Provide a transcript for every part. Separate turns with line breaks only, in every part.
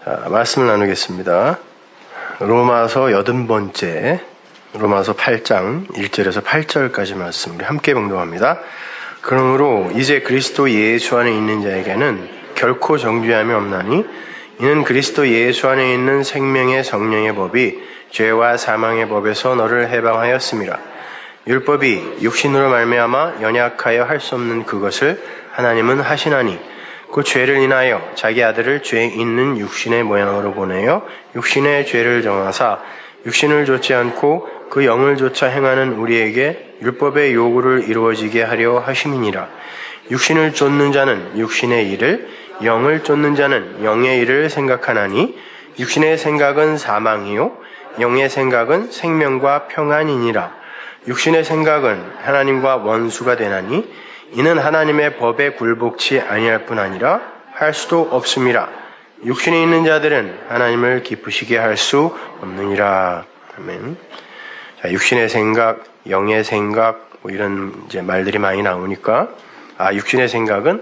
자, 말씀을 나누겠습니다. 로마서 80번째, 로마서 8장 1절에서 8절까지 말씀을 함께 봉독합니다. 그러므로 이제 그리스도 예수 안에 있는 자에게는 결코 정죄함이 없나니 이는 그리스도 예수 안에 있는 생명의 성령의 법이 죄와 사망의 법에서 너를 해방하였음이라. 율법이 육신으로 말미암아 연약하여 할 수 없는 그것을 하나님은 하시나니 그 죄를 인하여 자기 아들을 죄 있는 육신의 모양으로 보내어 육신의 죄를 정하사 육신을 좇지 않고 그 영을 좇아 행하는 우리에게 율법의 요구를 이루어지게 하려 하심이니라. 육신을 좇는 자는 육신의 일을, 영을 좇는 자는 영의 일을 생각하나니 육신의 생각은 사망이요 영의 생각은 생명과 평안이니라. 육신의 생각은 하나님과 원수가 되나니 이는 하나님의 법에 굴복치 아니할 뿐 아니라 할 수도 없음이라. 육신에 있는 자들은 하나님을 기쁘시게 할 수 없느니라. 아멘. 자, 육신의 생각, 영의 생각, 이런 이제 말들이 많이 나오니까, 육신의 생각은,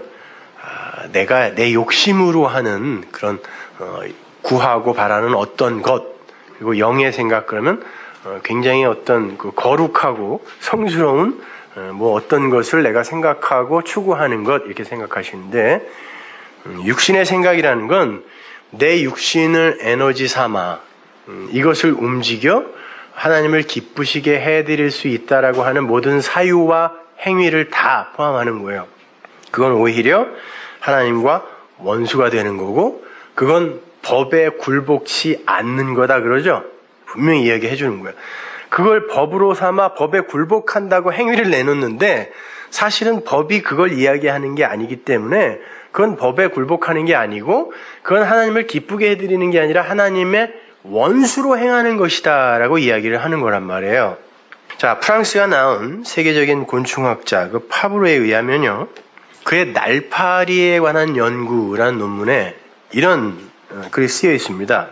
내가 내 욕심으로 하는 그런, 구하고 바라는 어떤 것, 그리고 영의 생각, 그러면, 굉장히 어떤 그 거룩하고 성스러운, 어떤 것을 내가 생각하고 추구하는 것, 이렇게 생각하시는데, 육신의 생각이라는 건 내 육신을 에너지 삼아 이것을 움직여 하나님을 기쁘시게 해드릴 수 있다라고 하는 모든 사유와 행위를 다 포함하는 거예요. 그건 오히려 하나님과 원수가 되는 거고 그건 법에 굴복치 않는 거다 그러죠. 분명히 이야기해 주는 거예요. 그걸 법으로 삼아 법에 굴복한다고 행위를 내놓는데 사실은 법이 그걸 이야기하는 게 아니기 때문에 그건 법에 굴복하는 게 아니고 그건 하나님을 기쁘게 해드리는 게 아니라 하나님의 원수로 행하는 것이다 라고 이야기를 하는 거란 말이에요. 자, 프랑스가 나온 세계적인 곤충학자 그 파브로에 의하면요. 그의 날파리에 관한 연구라는 논문에 이런 글이 쓰여 있습니다.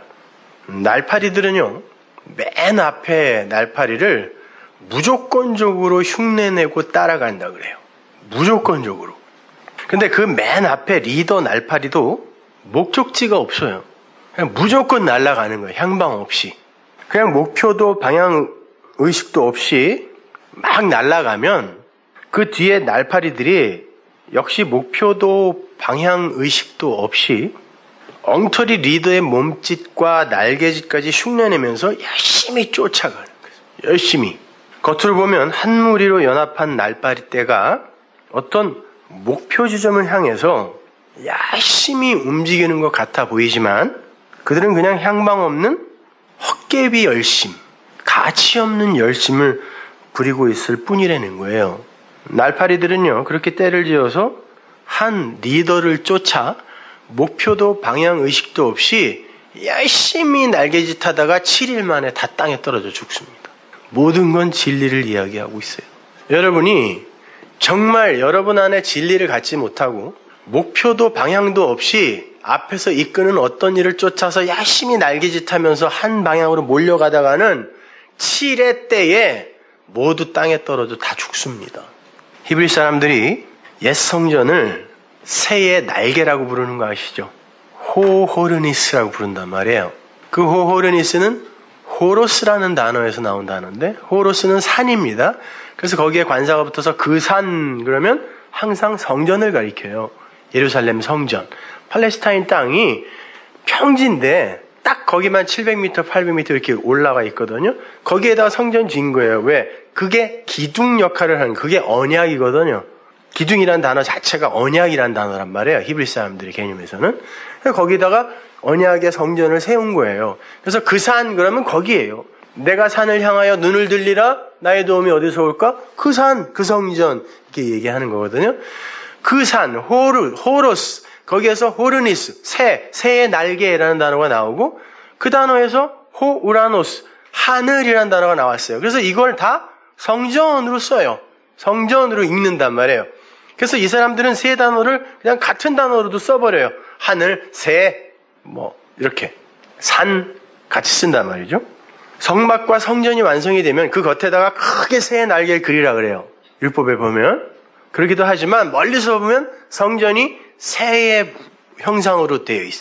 날파리들은요. 맨 앞에 날파리를 무조건적으로 흉내내고 따라간다 그래요. 무조건적으로. 근데 그 맨 앞에 리더 날파리도 목적지가 없어요. 그냥 무조건 날아가는 거예요. 향방 없이. 그냥 목표도 방향 의식도 없이 막 날아가면 그 뒤에 날파리들이 역시 목표도 방향 의식도 없이 엉터리 리더의 몸짓과 날개짓까지 흉내내면서 열심히 쫓아가는 거예요. 열심히. 겉으로 보면 한 무리로 연합한 날파리 떼가 어떤 목표 지점을 향해서 열심히 움직이는 것 같아 보이지만 그들은 그냥 향방 없는 헛개비 열심, 가치 없는 열심을 부리고 있을 뿐이라는 거예요. 날파리들은요, 그렇게 떼를 지어서 한 리더를 쫓아 목표도 방향 의식도 없이 열심히 날개짓 하다가 7일 만에 다 땅에 떨어져 죽습니다. 모든 건 진리를 이야기하고 있어요. 여러분이 정말 여러분 안에 진리를 갖지 못하고 목표도 방향도 없이 앞에서 이끄는 어떤 일을 쫓아서 열심히 날개짓하면서 한 방향으로 몰려가다가는 7회 때에 모두 땅에 떨어져 다 죽습니다. 히브리 사람들이 옛 성전을 새의 날개라고 부르는 거 아시죠? 호호르니스라고 부른단 말이에요. 그 호호르니스는 호로스라는 단어에서 나온 단어인데 호로스는 산입니다. 그래서 거기에 관사가 붙어서 그 산 그러면 항상 성전을 가리켜요. 예루살렘 성전. 팔레스타인 땅이 평지인데 딱 거기만 700m, 800m 이렇게 올라가 있거든요. 거기에다가 성전 지은 거예요. 왜? 그게 기둥 역할을 하는 그게 언약이거든요. 기둥이란 단어 자체가 언약이란 단어란 말이에요. 히브리 사람들의 개념에서는. 그래서 거기다가 언약의 성전을 세운 거예요. 그래서 그 산 그러면 거기에요. 내가 산을 향하여 눈을 들리라 나의 도움이 어디서 올까? 그 산, 그 성전 이렇게 얘기하는 거거든요. 그 산, 호로스 거기에서 호르니스, 새의 날개라는 단어가 나오고 그 단어에서 호우라노스, 하늘이라는 단어가 나왔어요. 그래서 이걸 다 성전으로 써요. 성전으로 읽는단 말이에요. 그래서 이 사람들은 세 단어를 그냥 같은 단어로도 써버려요. 하늘, 새, 이렇게. 산 같이 쓴단 말이죠. 성막과 성전이 완성이 되면 그 겉에다가 크게 새의 날개를 그리라 그래요. 율법에 보면. 그러기도 하지만 멀리서 보면 성전이 새의 형상으로 되어 있어요.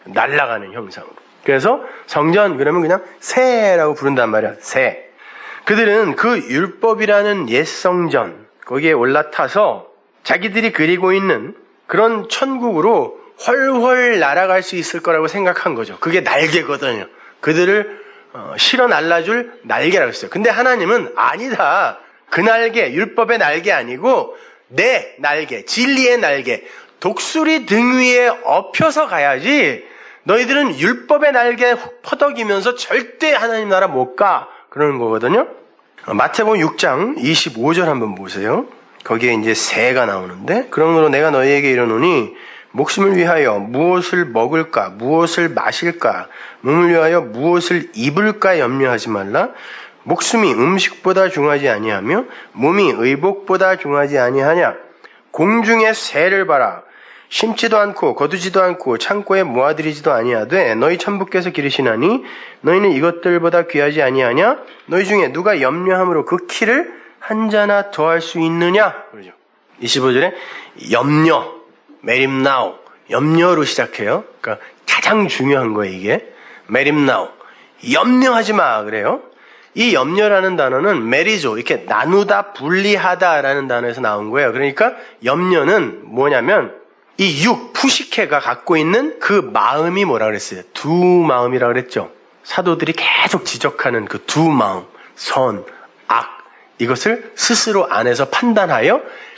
날아가는 형상으로. 그래서 성전 그러면 그냥 새라고 부른단 말이야. 새. 그들은 그 율법이라는 옛 성전 거기에 올라타서 자기들이 그리고 있는 그런 천국으로 훨훨 날아갈 수 있을 거라고 생각한 거죠. 그게 날개거든요. 그들을 실어 날라줄 날개라고 했어요. 근데 하나님은 아니다. 그 날개, 율법의 날개 아니고 내 날개, 진리의 날개, 독수리 등 위에 엎혀서 가야지 너희들은 율법의 날개 훅 퍼덕이면서 절대 하나님 나라 못 가. 그러는 거거든요. 마태복음 6장 25절 한번 보세요. 거기에 이제 새가 나오는데 그러므로 내가 너희에게 이르노니 목숨을 위하여 무엇을 먹을까 무엇을 마실까 몸을 위하여 무엇을 입을까 염려하지 말라. 목숨이 음식보다 중하지 아니하며 몸이 의복보다 중하지 아니하냐. 공중의 새를 봐라. 심지도 않고 거두지도 않고 창고에 모아들이지도 아니하되 너희 천부께서 기르시나니 너희는 이것들보다 귀하지 아니하냐? 너희 중에 누가 염려함으로 그 키를 한 자나 더할 수 있느냐? 그러죠. 25절에 염려, 메림나우, 염려로 시작해요. 그러니까 가장 중요한 거예요, 이게. 메림나우, 염려하지 마 그래요. 이 염려라는 단어는 메리조, 이렇게 나누다, 분리하다라는 단어에서 나온 거예요. 그러니까 염려는 뭐냐면 이 푸시케가 갖고 있는 그 마음이 뭐라 그랬어요? 두 마음이라 그랬죠. 사도들이 계속 지적하는 그 두 마음, 선, 악, 이것을 스스로 안에서 판단하여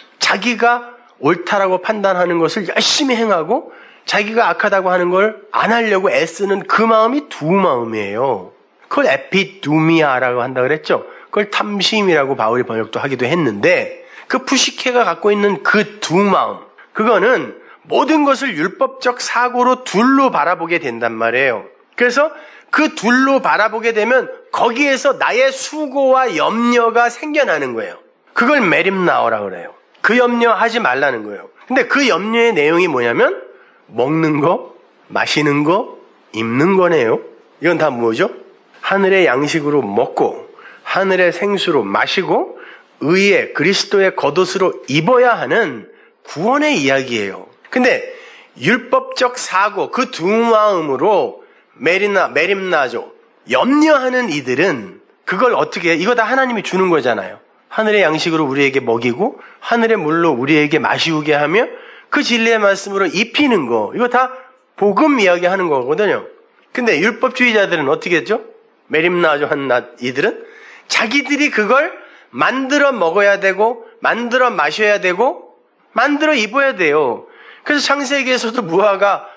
자기가 옳다라고 판단하는 것을 열심히 행하고 자기가 악하다고 하는 걸 안 하려고 애쓰는 그 마음이 두 마음이에요. 그걸 에피두미아라고 한다 그랬죠. 그걸 탐심이라고 바울이 번역도 하기도 했는데 그 푸시케가 갖고 있는 그 두 마음, 그거는 모든 것을 율법적 사고로 둘로 바라보게 된단 말이에요. 그래서 그 둘로 바라보게 되면 거기에서 나의 수고와 염려가 생겨나는 거예요. 그걸 메림나오라고 그래요. 그 염려하지 말라는 거예요. 근데 그 염려의 내용이 뭐냐면 먹는 거, 마시는 거, 입는 거네요. 이건 다 뭐죠? 하늘의 양식으로 먹고 하늘의 생수로 마시고 의의 그리스도의 겉옷으로 입어야 하는 구원의 이야기예요. 근데 율법적 사고 그 두 마음으로 메림나죠. 염려하는 이들은 그걸 어떻게 해? 이거 다 하나님이 주는 거잖아요. 하늘의 양식으로 우리에게 먹이고 하늘의 물로 우리에게 마시우게 하며 그 진리의 말씀으로 입히는 거, 이거 다 복음 이야기하는 거거든요. 근데 율법주의자들은 어떻게 했죠? 메림나죠 한 이들은 자기들이 그걸 만들어 먹어야 되고 만들어 마셔야 되고 만들어 입어야 돼요. 그래서 창세기에서도 무화과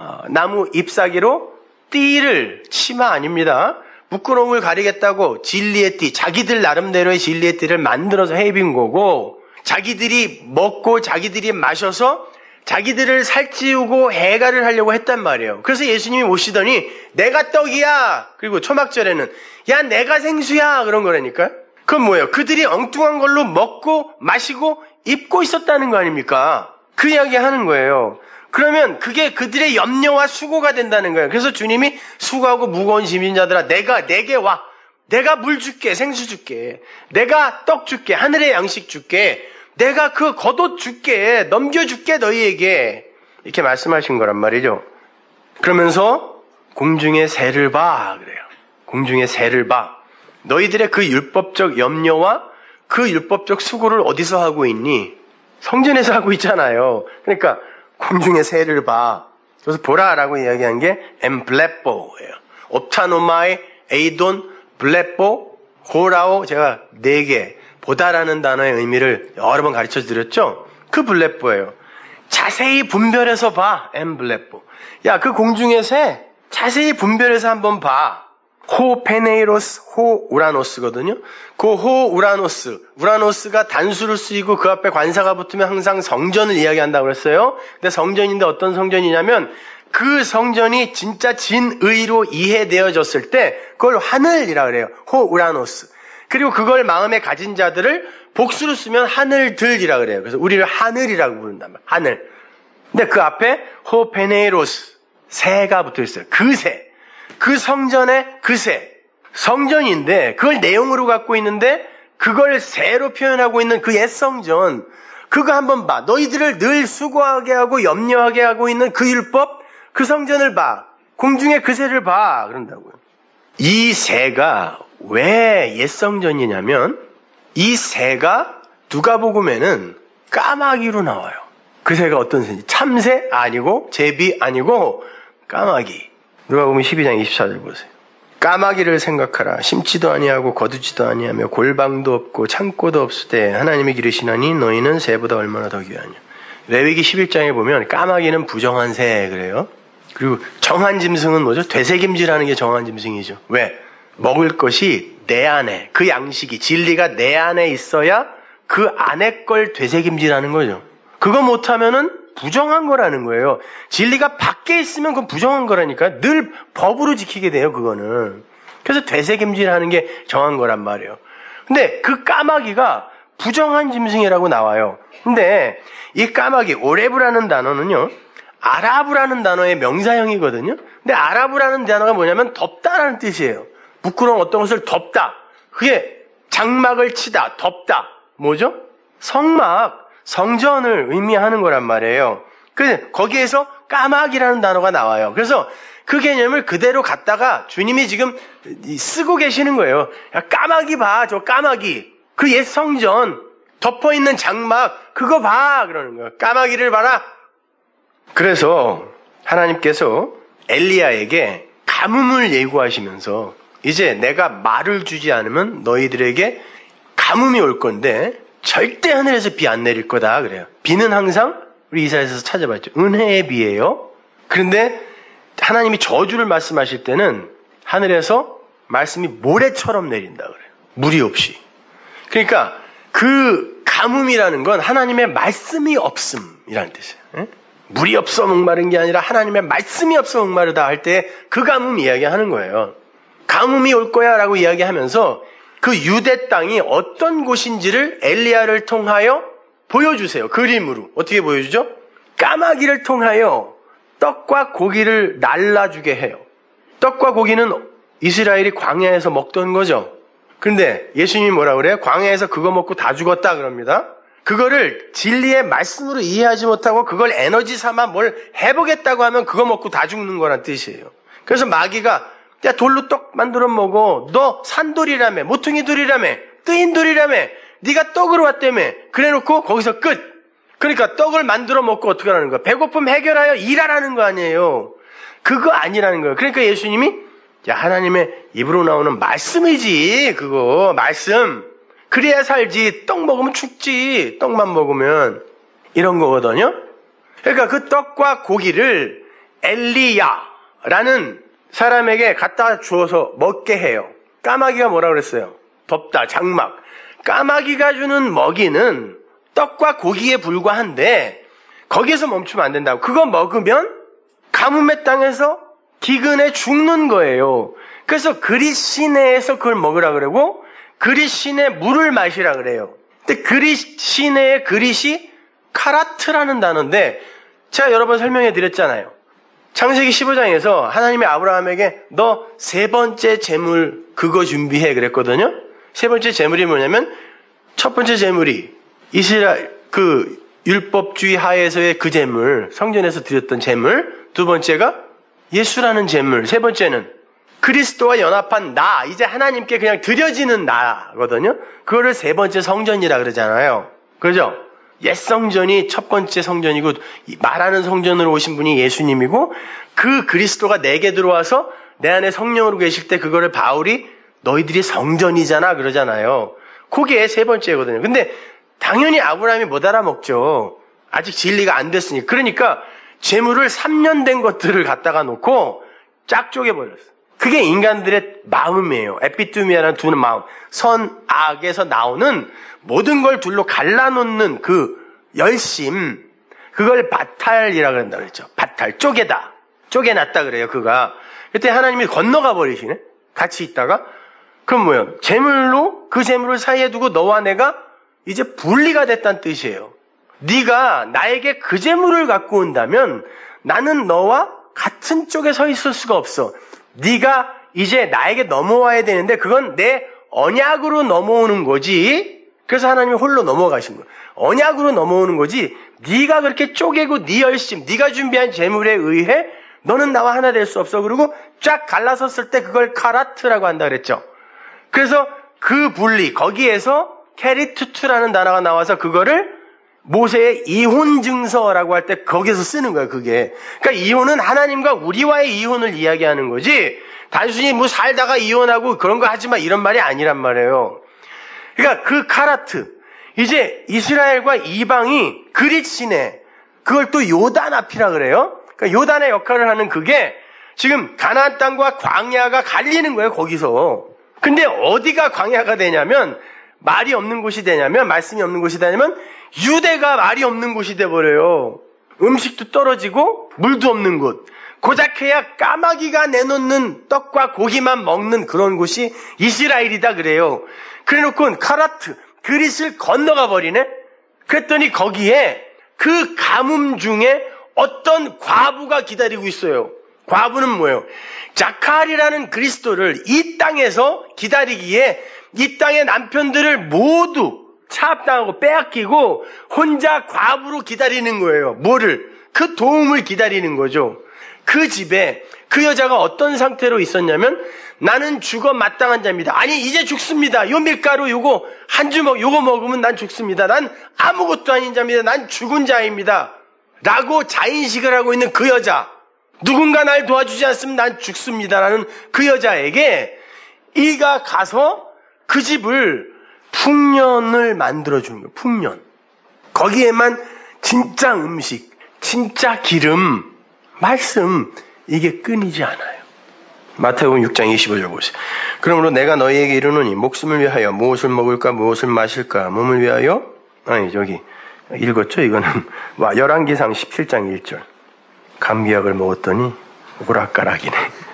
나무 잎사귀로 띠를, 치마 아닙니다. 묶어놓음을 가리겠다고 진리의 띠, 자기들 나름대로의 진리의 띠를 만들어서 해입은 거고 자기들이 먹고 자기들이 마셔서 자기들을 살찌우고 해가를 하려고 했단 말이에요. 그래서 예수님이 오시더니 내가 떡이야. 그리고 초막절에는 야 내가 생수야. 그런 거라니까요. 그건 뭐예요? 그들이 엉뚱한 걸로 먹고 마시고 입고 있었다는 거 아닙니까? 그 이야기 하는 거예요. 그러면 그게 그들의 염려와 수고가 된다는 거예요. 그래서 주님이 수고하고 무거운 짐진 자들아 내게 와. 내가 물 줄게. 생수 줄게. 내가 떡 줄게. 하늘의 양식 줄게. 내가 그 겉옷 줄게. 넘겨줄게 너희에게. 이렇게 말씀하신 거란 말이죠. 그러면서 공중의 새를 봐. 그래요. 공중의 새를 봐. 너희들의 그 율법적 염려와 그 율법적 수고를 어디서 하고 있니? 성전에서 하고 있잖아요. 그러니까 공중의 새를 봐. 그래서 보라라고 이야기한 게 엠블레뽀예요. 옵타노마이, 에이돈, 블레뽀, 호라오. 제가 4개 보다라는 단어의 의미를 여러 번 가르쳐 드렸죠. 그 블레뽀예요. 자세히 분별해서 봐. 엠블레뽀. 야, 그 공중의 새 자세히 분별해서 한번 봐. 호 페네이로스, 호 우라노스거든요. 그 호 우라노스가 단수를 쓰이고 그 앞에 관사가 붙으면 항상 성전을 이야기한다고 그랬어요. 근데 성전인데 어떤 성전이냐면 그 성전이 진짜 진의로 이해되어졌을 때 그걸 하늘이라 그래요. 호 우라노스. 그리고 그걸 마음에 가진 자들을 복수로 쓰면 하늘들이라 그래요. 그래서 우리를 하늘이라고 부른단 말이에요. 하늘. 근데 그 앞에 호 페네이로스, 새가 붙어 있어요. 그 새. 그 성전의 그 새. 성전인데 그걸 내용으로 갖고 있는데 그걸 새로 표현하고 있는 그 옛 성전. 그거 한번 봐. 너희들을 늘 수고하게 하고 염려하게 하고 있는 그 율법, 그 성전을 봐. 공중의 그 새를 봐. 그런다고요. 이 새가 왜 옛 성전이냐면 이 새가 누가복음에는 까마귀로 나와요. 그 새가 어떤 새인지 참새 아니고 제비 아니고 까마귀. 누가복음 12장 24절 보세요. 까마귀를 생각하라. 심지도 아니하고 거두지도 아니하며 골방도 없고 창고도 없을 때 하나님이 기르시나니 너희는 새보다 얼마나 더 귀하냐. 레위기 11장에 보면 까마귀는 부정한 새 그래요. 그리고 정한 짐승은 뭐죠? 되새김질하는 게 정한 짐승이죠. 왜? 먹을 것이 내 안에, 그 양식이, 진리가 내 안에 있어야 그 안에 걸 되새김질하는 거죠. 그거 못하면은 부정한 거라는 거예요. 진리가 밖에 있으면 그건 부정한 거라니까. 늘 법으로 지키게 돼요, 그거는. 그래서 되새김질하는 게 정한 거란 말이에요. 근데 그 까마귀가 부정한 짐승이라고 나와요. 근데 이 까마귀, 오레브라는 단어는요, 아라브라는 단어의 명사형이거든요. 근데 아라브라는 단어가 뭐냐면 덮다라는 뜻이에요. 부끄러운 어떤 것을 덮다. 그게 장막을 치다, 덮다. 뭐죠? 성막, 성전을 의미하는 거란 말이에요. 그래서 거기에서 까마귀라는 단어가 나와요. 그래서 그 개념을 그대로 갖다가 주님이 지금 쓰고 계시는 거예요. 야, 까마귀 봐, 저 까마귀. 그 옛 성전, 덮어있는 장막, 그거 봐. 그러는 거예요. 까마귀를 봐라. 그래서 하나님께서 엘리야에게 가뭄을 예고하시면서 이제 내가 말을 주지 않으면 너희들에게 가뭄이 올 건데 절대 하늘에서 비 안 내릴 거다 그래요. 비는 항상 우리 이사야에서 찾아봤죠. 은혜의 비예요. 그런데 하나님이 저주를 말씀하실 때는 하늘에서 말씀이 모래처럼 내린다 그래요. 무리 없이. 그러니까 그 가뭄이라는 건 하나님의 말씀이 없음이라는 뜻이에요. 에? 물이 없어 목마른 게 아니라 하나님의 말씀이 없어 목마르다 할 때 그 가뭄 이야기하는 거예요. 가뭄이 올 거야 라고 이야기하면서 그 유대 땅이 어떤 곳인지를 엘리야를 통하여 보여주세요. 그림으로. 어떻게 보여주죠? 까마귀를 통하여 떡과 고기를 날라주게 해요. 떡과 고기는 이스라엘이 광야에서 먹던 거죠. 그런데 예수님이 뭐라 그래요? 광야에서 그거 먹고 다 죽었다 그럽니다. 그거를 진리의 말씀으로 이해하지 못하고 그걸 에너지 삼아 뭘 해보겠다고 하면 그거 먹고 다 죽는 거란 뜻이에요. 그래서 마귀가 야 돌로 떡 만들어 먹어. 너 산돌이라며, 모퉁이 돌이라며, 뜨인 돌이라며, 네가 떡으로 왔다며. 그래놓고 거기서 끝. 그러니까 떡을 만들어 먹고 어떻게 하는 거야? 배고픔 해결하여 일하라는 거 아니에요. 그거 아니라는 거예요. 그러니까 예수님이 야 하나님의 입으로 나오는 말씀이지. 그거 말씀. 그래야 살지. 떡 먹으면 죽지. 떡만 먹으면. 이런 거거든요. 그러니까 그 떡과 고기를 엘리야라는 사람에게 갖다 주어서 먹게 해요. 까마귀가 뭐라 그랬어요? 덮다, 장막. 까마귀가 주는 먹이는 떡과 고기에 불과한데 거기에서 멈추면 안 된다고. 그거 먹으면 가뭄의 땅에서 기근에 죽는 거예요. 그래서 그릿 시내에서 그걸 먹으라 그러고 그릿 시내 물을 마시라 그래요. 근데 그릿 시내의 그릿이 카라트라는 단어인데 제가 여러 번 설명해 드렸잖아요. 창세기 15장에서 하나님이 아브라함에게 너 세 번째 재물 그거 준비해 그랬거든요. 세 번째 재물이 뭐냐면 첫 번째 재물이 이스라엘 그 율법주의 하에서의 그 재물, 성전에서 드렸던 재물, 두 번째가 예수라는 재물, 세 번째는 그리스도와 연합한 나, 이제 하나님께 그냥 드려지는 나거든요. 그거를 세 번째 성전이라 그러잖아요. 그죠? 옛 성전이 첫 번째 성전이고 말하는 성전으로 오신 분이 예수님이고 그 그리스도가 내게 들어와서 내 안에 성령으로 계실 때 그거를 바울이 너희들이 성전이잖아 그러잖아요. 그게 세 번째거든요. 근데 당연히 아브라함이 못 알아먹죠. 아직 진리가 안 됐으니까. 그러니까 재물을 3년 된 것들을 갖다가 놓고 쫙 쪼개버렸어요. 그게 인간들의 마음이에요. 에피투미아라는 두 마음. 선, 악에서 나오는 모든 걸 둘로 갈라놓는 그 열심, 그걸 바탈이라고 그런다 그랬죠. 바탈, 쪼개다. 쪼개놨다 그래요, 그가. 그때 하나님이 건너가 버리시네? 같이 있다가. 그럼 뭐예요? 재물로 그 재물을 사이에 두고 너와 내가 이제 분리가 됐다는 뜻이에요. 네가 나에게 그 재물을 갖고 온다면 나는 너와 같은 쪽에 서 있을 수가 없어. 네가 이제 나에게 넘어와야 되는데 그건 내 언약으로 넘어오는 거지. 그래서 하나님이 홀로 넘어가신 거예요. 언약으로 넘어오는 거지. 네가 그렇게 쪼개고 네 열심, 네가 준비한 재물에 의해 너는 나와 하나 될 수 없어. 그리고 쫙 갈라섰을 때 그걸 카라트라고 한다 그랬죠. 그래서 그 분리, 거기에서 케리투투라는 단어가 나와서 그거를 모세의 이혼 증서라고 할 때 거기서 쓰는 거예요, 그게. 그러니까 이혼은 하나님과 우리와의 이혼을 이야기하는 거지, 단순히 뭐 살다가 이혼하고 그런 거 하지 마 이런 말이 아니란 말이에요. 그러니까 그 카라트, 이제 이스라엘과 이방이 그릿 시내, 그걸 또 요단 앞이라 그래요. 그러니까 요단의 역할을 하는 그게 지금 가나안 땅과 광야가 갈리는 거예요, 거기서. 근데 어디가 광야가 되냐면, 말이 없는 곳이 되냐면, 말씀이 없는 곳이 되냐면 유대가 말이 없는 곳이 돼버려요. 음식도 떨어지고 물도 없는 곳. 고작해야 까마귀가 내놓는 떡과 고기만 먹는 그런 곳이 이스라엘이다 그래요. 그래놓고 카라트, 그릿을 건너가 버리네. 그랬더니 거기에 그 가뭄 중에 어떤 과부가 기다리고 있어요. 과부는 뭐예요? 자칼이라는 그리스도를 이 땅에서 기다리기에 이 땅의 남편들을 모두 차압당하고 빼앗기고 혼자 과부로 기다리는 거예요. 뭐를? 그 도움을 기다리는 거죠. 그 집에 그 여자가 어떤 상태로 있었냐면, 나는 죽어 마땅한 자입니다. 아니 이제 죽습니다. 요 밀가루 요거 한 주먹 요거 먹으면 난 죽습니다. 난 아무것도 아닌 자입니다. 난 죽은 자입니다. 라고 자인식을 하고 있는 그 여자, 누군가 날 도와주지 않으면 난 죽습니다라는 그 여자에게 이가 가서 그 집을 풍년을 만들어주는 거예요. 풍년. 거기에만 진짜 음식, 진짜 기름, 말씀, 이게 끊이지 않아요. 마태복음 6장 25절 보세요. 그러므로 내가 너희에게 이르노니 목숨을 위하여 무엇을 먹을까 무엇을 마실까, 몸을 위하여, 아니 저기 읽었죠? 이거는 열왕기상 17장 1절. 감기약을 먹었더니 오락가락이네.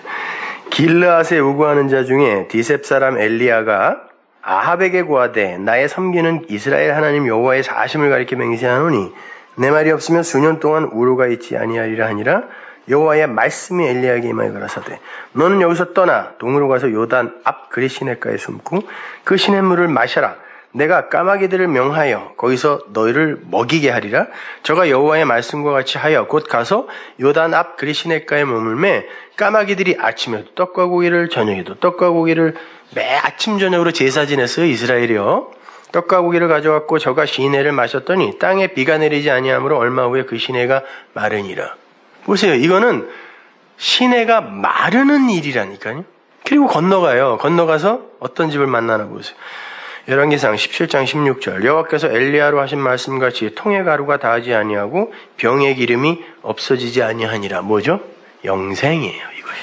길르앗에 우고하는 자 중에 디셉 사람 엘리야가 아합에게 고하되 나의 섬기는 이스라엘 하나님 여호와의 사심을 가리켜 맹세하노니 내 말이 없으면 수년 동안 우로가 있지 아니하리라 하니라. 여호와의 말씀이 엘리야에게 임하여 가라사대 너는 여기서 떠나 동으로 가서 요단 앞 그릿 시냇가에 숨고 그 시냇물을 마셔라. 내가 까마귀들을 명하여 거기서 너희를 먹이게 하리라. 저가 여호와의 말씀과 같이 하여 곧 가서 요단 앞 그릿 시냇가에 머물매 까마귀들이 아침에도 떡과 고기를 저녁에도 떡과 고기를 매 아침 저녁으로 제사 지냈어요, 이스라엘이요. 떡과 고기를 가져왔고 저가 시내를 마셨더니 땅에 비가 내리지 아니하므로 얼마 후에 그 시내가 마르니라. 보세요, 이거는 시내가 마르는 일이라니까요. 그리고 건너가요. 건너가서 어떤 집을 만나나 보세요. 열왕기상 17장 16절 여호와께서 엘리야로 하신 말씀같이 통의 가루가 다하지 아니하고 병의 기름이 없어지지 아니하니라. 뭐죠? 영생이에요, 이것이.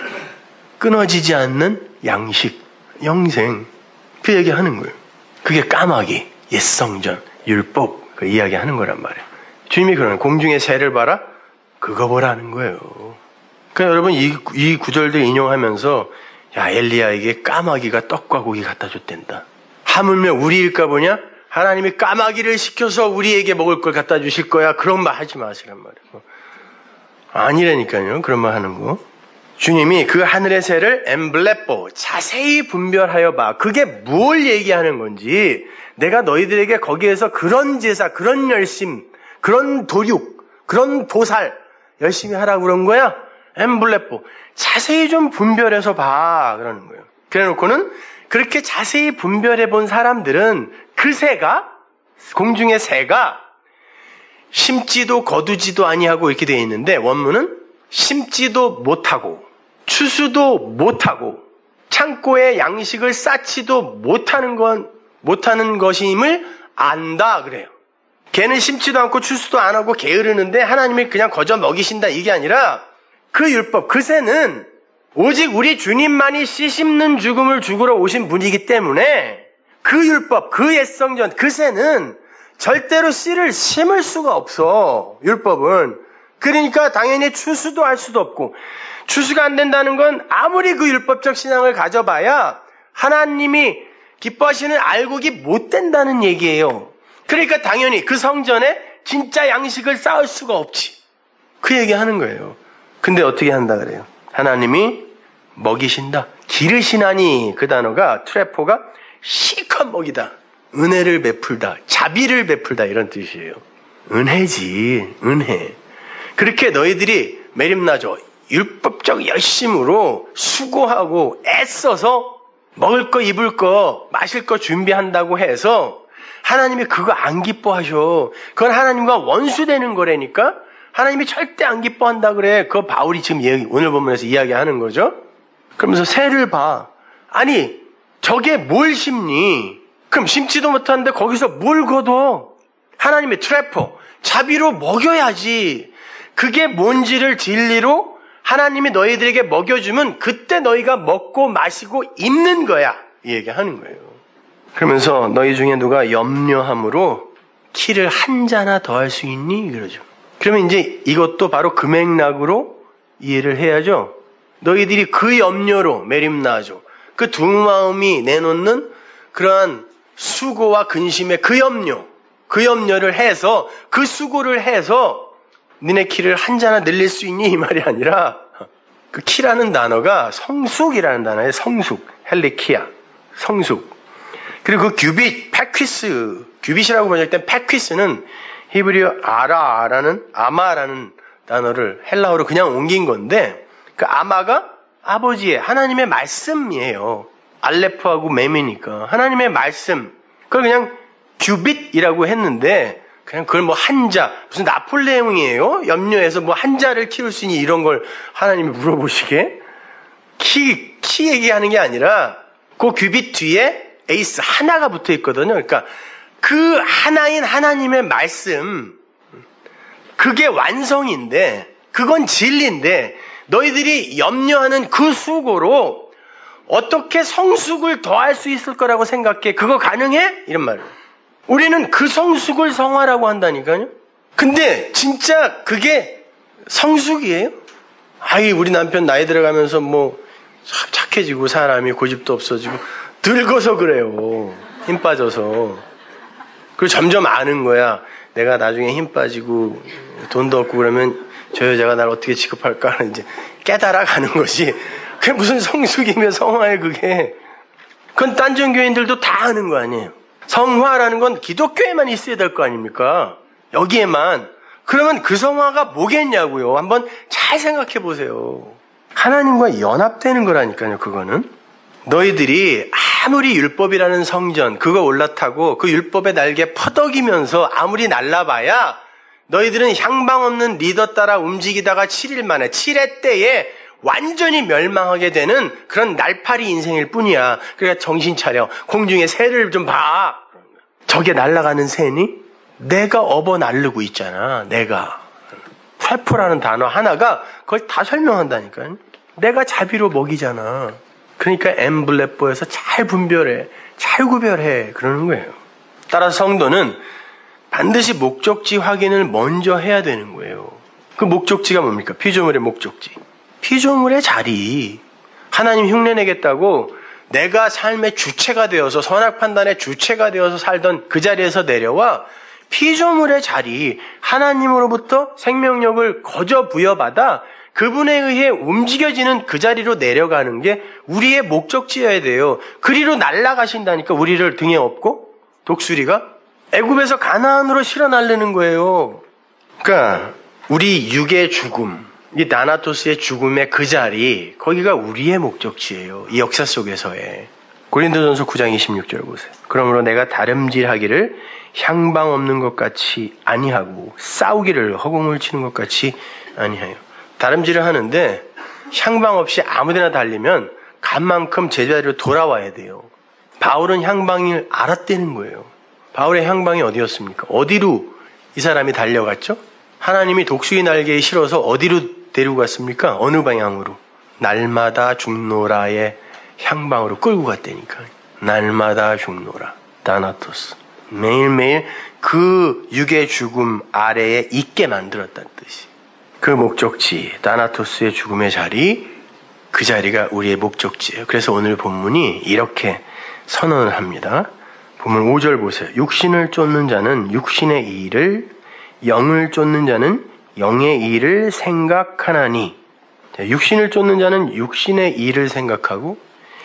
끊어지지 않는 양식, 영생. 그 얘기하는 거예요. 그게 까마귀, 옛성전, 율법, 그 이야기하는 거란 말이에요. 주님이 그러는 공중의 새를 봐라? 그거 보라는 거예요. 그러니까 여러분 이 구절들 인용하면서 야, 엘리야에게 까마귀가 떡과 고기 갖다 줬댄다. 하물며 우리일까 보냐? 하나님이 까마귀를 시켜서 우리에게 먹을 걸 갖다 주실 거야. 그런 말 하지 마시란 말이에요. 아니라니까요. 그런 말 하는 거. 주님이 그 하늘의 새를 엠블레포, 자세히 분별하여 봐. 그게 뭘 얘기하는 건지, 내가 너희들에게 거기에서 그런 제사, 그런 열심, 그런 도륙, 그런 도살 열심히 하라고 그런 거야? 엠블레포, 자세히 좀 분별해서 봐. 그러는 거예요. 그래 놓고는 그렇게 자세히 분별해 본 사람들은 그 새가, 공중의 새가 심지도 거두지도 아니하고 이렇게 되어 있는데, 원문은 심지도 못하고 추수도 못하고 창고에 양식을 쌓지도 못하는 것임을 안다 그래요. 걔는 심지도 않고 추수도 안 하고 게으르는데 하나님이 그냥 거저 먹이신다, 이게 아니라 그 율법, 그 새는 오직 우리 주님만이 씨 씹는 죽음을 죽으러 오신 분이기 때문에 그 율법, 그 옛성전, 그 새는 절대로 씨를 심을 수가 없어, 율법은. 그러니까 당연히 추수도 할 수도 없고, 추수가 안 된다는 건 아무리 그 율법적 신앙을 가져봐야 하나님이 기뻐하시는 알곡이 못 된다는 얘기예요. 그러니까 당연히 그 성전에 진짜 양식을 쌓을 수가 없지. 그 얘기하는 거예요. 근데 어떻게 한다 그래요? 하나님이 먹이신다. 기르시나니, 그 단어가 트레포가 실컷 먹이다. 은혜를 베풀다. 자비를 베풀다, 이런 뜻이에요. 은혜지, 은혜. 그렇게 너희들이 메림나죠. 율법적 열심으로 수고하고 애써서 먹을 거, 입을 거, 마실 거 준비한다고 해서 하나님이 그거 안 기뻐하셔. 그건 하나님과 원수되는 거라니까? 하나님이 절대 안 기뻐한다 그래. 그거 바울이 지금 오늘 본문에서 이야기하는 거죠. 그러면서 새를 봐. 아니, 저게 뭘 심니? 그럼 심지도 못하는데 거기서 뭘 거둬? 하나님의 트래퍼, 자비로 먹여야지. 그게 뭔지를 진리로 하나님이 너희들에게 먹여주면 그때 너희가 먹고 마시고 입는 거야. 이 얘기하는 거예요. 그러면서 너희 중에 누가 염려함으로 키를 한 자나 더 할 수 있니? 그러죠. 그러면 이제 이것도 바로 그 맥락으로 이해를 해야죠. 너희들이 그 염려로 메림나죠. 그 두 마음이 내놓는 그러한 수고와 근심의 그 염려를 해서 그 수고를 해서 너네 키를 한 자나 늘릴 수 있니? 이 말이 아니라 그 키라는 단어가 성숙이라는 단어예요. 성숙, 헬리키아, 성숙. 그리고 그 규빗, 패퀴스, 규빗이라고 번역할 땐 패퀴스는 히브리어 아마라는 단어를 헬라어로 그냥 옮긴 건데 그 아마가 아버지의 하나님의 말씀이에요. 알레프하고 맴이니까 하나님의 말씀. 그걸 그냥 규빗이라고 했는데 그냥 그걸 뭐 한자 무슨 나폴레옹이에요? 염려해서 뭐 한자를 키울 수 있니 이런 걸 하나님이 물어보시게 키 얘기하는 게 아니라 그 규빗 뒤에 에이스 하나가 붙어 있거든요. 그러니까 그 하나인 하나님의 말씀 그게 완성인데 그건 진리인데 너희들이 염려하는 그 수고로 어떻게 성숙을 더할 수 있을 거라고 생각해? 그거 가능해? 이런 말을. 우리는 그 성숙을 성화라고 한다니까요. 근데 진짜 그게 성숙이에요? 아이 우리 남편 나이 들어가면서 뭐 착해지고 사람이 고집도 없어지고 늙어서 그래요. 힘 빠져서. 그리고 점점 아는 거야. 내가 나중에 힘 빠지고 돈도 없고 그러면 저 여자가 날 어떻게 취급할까 하는 이제 깨달아가는 것이 그게 무슨 성숙이며 성화예요 그게. 그건 딴전 교인들도 다 아는 거 아니에요. 성화라는 건 기독교에만 있어야 될 거 아닙니까? 여기에만. 그러면 그 성화가 뭐겠냐고요. 한번 잘 생각해 보세요. 하나님과 연합되는 거라니까요. 그거는. 너희들이 아무리 율법이라는 성전 그거 올라타고 그 율법의 날개 퍼덕이면서 아무리 날라봐야 너희들은 향방 없는 리더 따라 움직이다가 7일 만에 7회 때에 완전히 멸망하게 되는 그런 날파리 인생일 뿐이야. 그러니까 정신 차려. 공중에 새를 좀 봐. 저게 날아가는 새니? 내가 업어 날르고 있잖아. 내가. 회포라는 단어 하나가 그걸 다 설명한다니까요. 내가 자비로 먹이잖아. 그러니까 엠블레뽀에서 잘 분별해. 잘 구별해. 그러는 거예요. 따라서 성도는 반드시 목적지 확인을 먼저 해야 되는 거예요. 그 목적지가 뭡니까? 피조물의 목적지. 피조물의 자리. 하나님 흉내내겠다고 내가 삶의 주체가 되어서 선악 판단의 주체가 되어서 살던 그 자리에서 내려와 피조물의 자리, 하나님으로부터 생명력을 거저 부여받아 그분에 의해 움직여지는 그 자리로 내려가는 게 우리의 목적지여야 돼요. 그리로 날아가신다니까 우리를 등에 업고 독수리가 애굽에서 가나안으로 실어 날르는 거예요. 그러니까 우리 육의 죽음, 이 나나토스의 죽음의 그 자리, 거기가 우리의 목적지예요. 이 역사 속에서의. 고린도전서 9장 26절 보세요. 그러므로 내가 다름질하기를 향방 없는 것 같이 아니하고 싸우기를 허공을 치는 것 같이 아니하여. 다름질을 하는데 향방 없이 아무데나 달리면 간만큼 제자리로 돌아와야 돼요. 바울은 향방을 알았다는 거예요. 바울의 향방이 어디였습니까? 어디로 이 사람이 달려갔죠? 하나님이 독수리 날개에 실어서 어디로 데리고 갔습니까? 어느 방향으로? 날마다 죽노라의 향방으로 끌고 갔다니까. 날마다 죽노라. 다나토스. 매일매일 그 육의 죽음 아래에 있게 만들었다는 뜻이. 그 목적지, 다나토스의 죽음의 자리, 그 자리가 우리의 목적지예요. 그래서 오늘 본문이 이렇게 선언을 합니다. 본문 5절 보세요. 육신을 쫓는 자는 육신의 일을, 영을 쫓는 자는 영의 일을 생각하나니. 육신을 쫓는 자는 육신의 일을 생각하고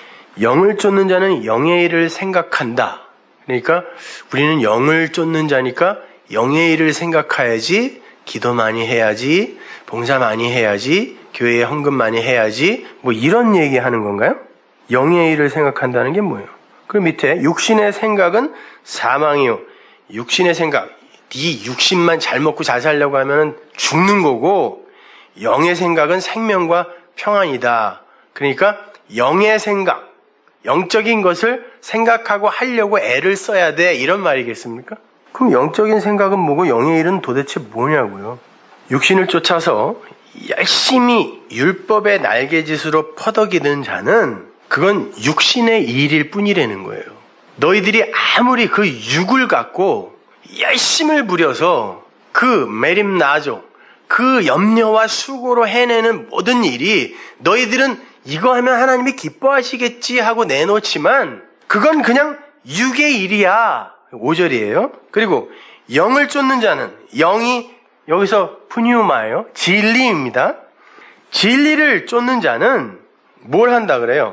영을 쫓는 자는 영의 일을 생각한다. 그러니까 우리는 영을 쫓는 자니까 영의 일을 생각해야지 기도 많이 해야지, 봉사 많이 해야지, 교회에 헌금 많이 해야지, 뭐 이런 얘기하는 건가요? 영의 일을 생각한다는 게 뭐예요? 그 밑에 육신의 생각은 사망이요. 육신의 생각, 네 육신만 잘 먹고 잘 살려고 하면 죽는 거고, 영의 생각은 생명과 평안이다. 그러니까 영의 생각, 영적인 것을 생각하고 하려고 애를 써야 돼. 이런 말이겠습니까? 그럼 영적인 생각은 뭐고 영의 일은 도대체 뭐냐고요? 육신을 쫓아서 열심히 율법의 날개짓으로 퍼덕이는 자는 그건 육신의 일일 뿐이라는 거예요. 너희들이 아무리 그 육을 갖고 열심을 부려서 그 메림나조, 그 염려와 수고로 해내는 모든 일이 너희들은 이거 하면 하나님이 기뻐하시겠지 하고 내놓지만 그건 그냥 육의 일이야. 5절이에요. 그리고 영을 쫓는 자는, 영이 여기서 푸니우마예요. 진리입니다. 진리를 쫓는 자는 뭘 한다 그래요?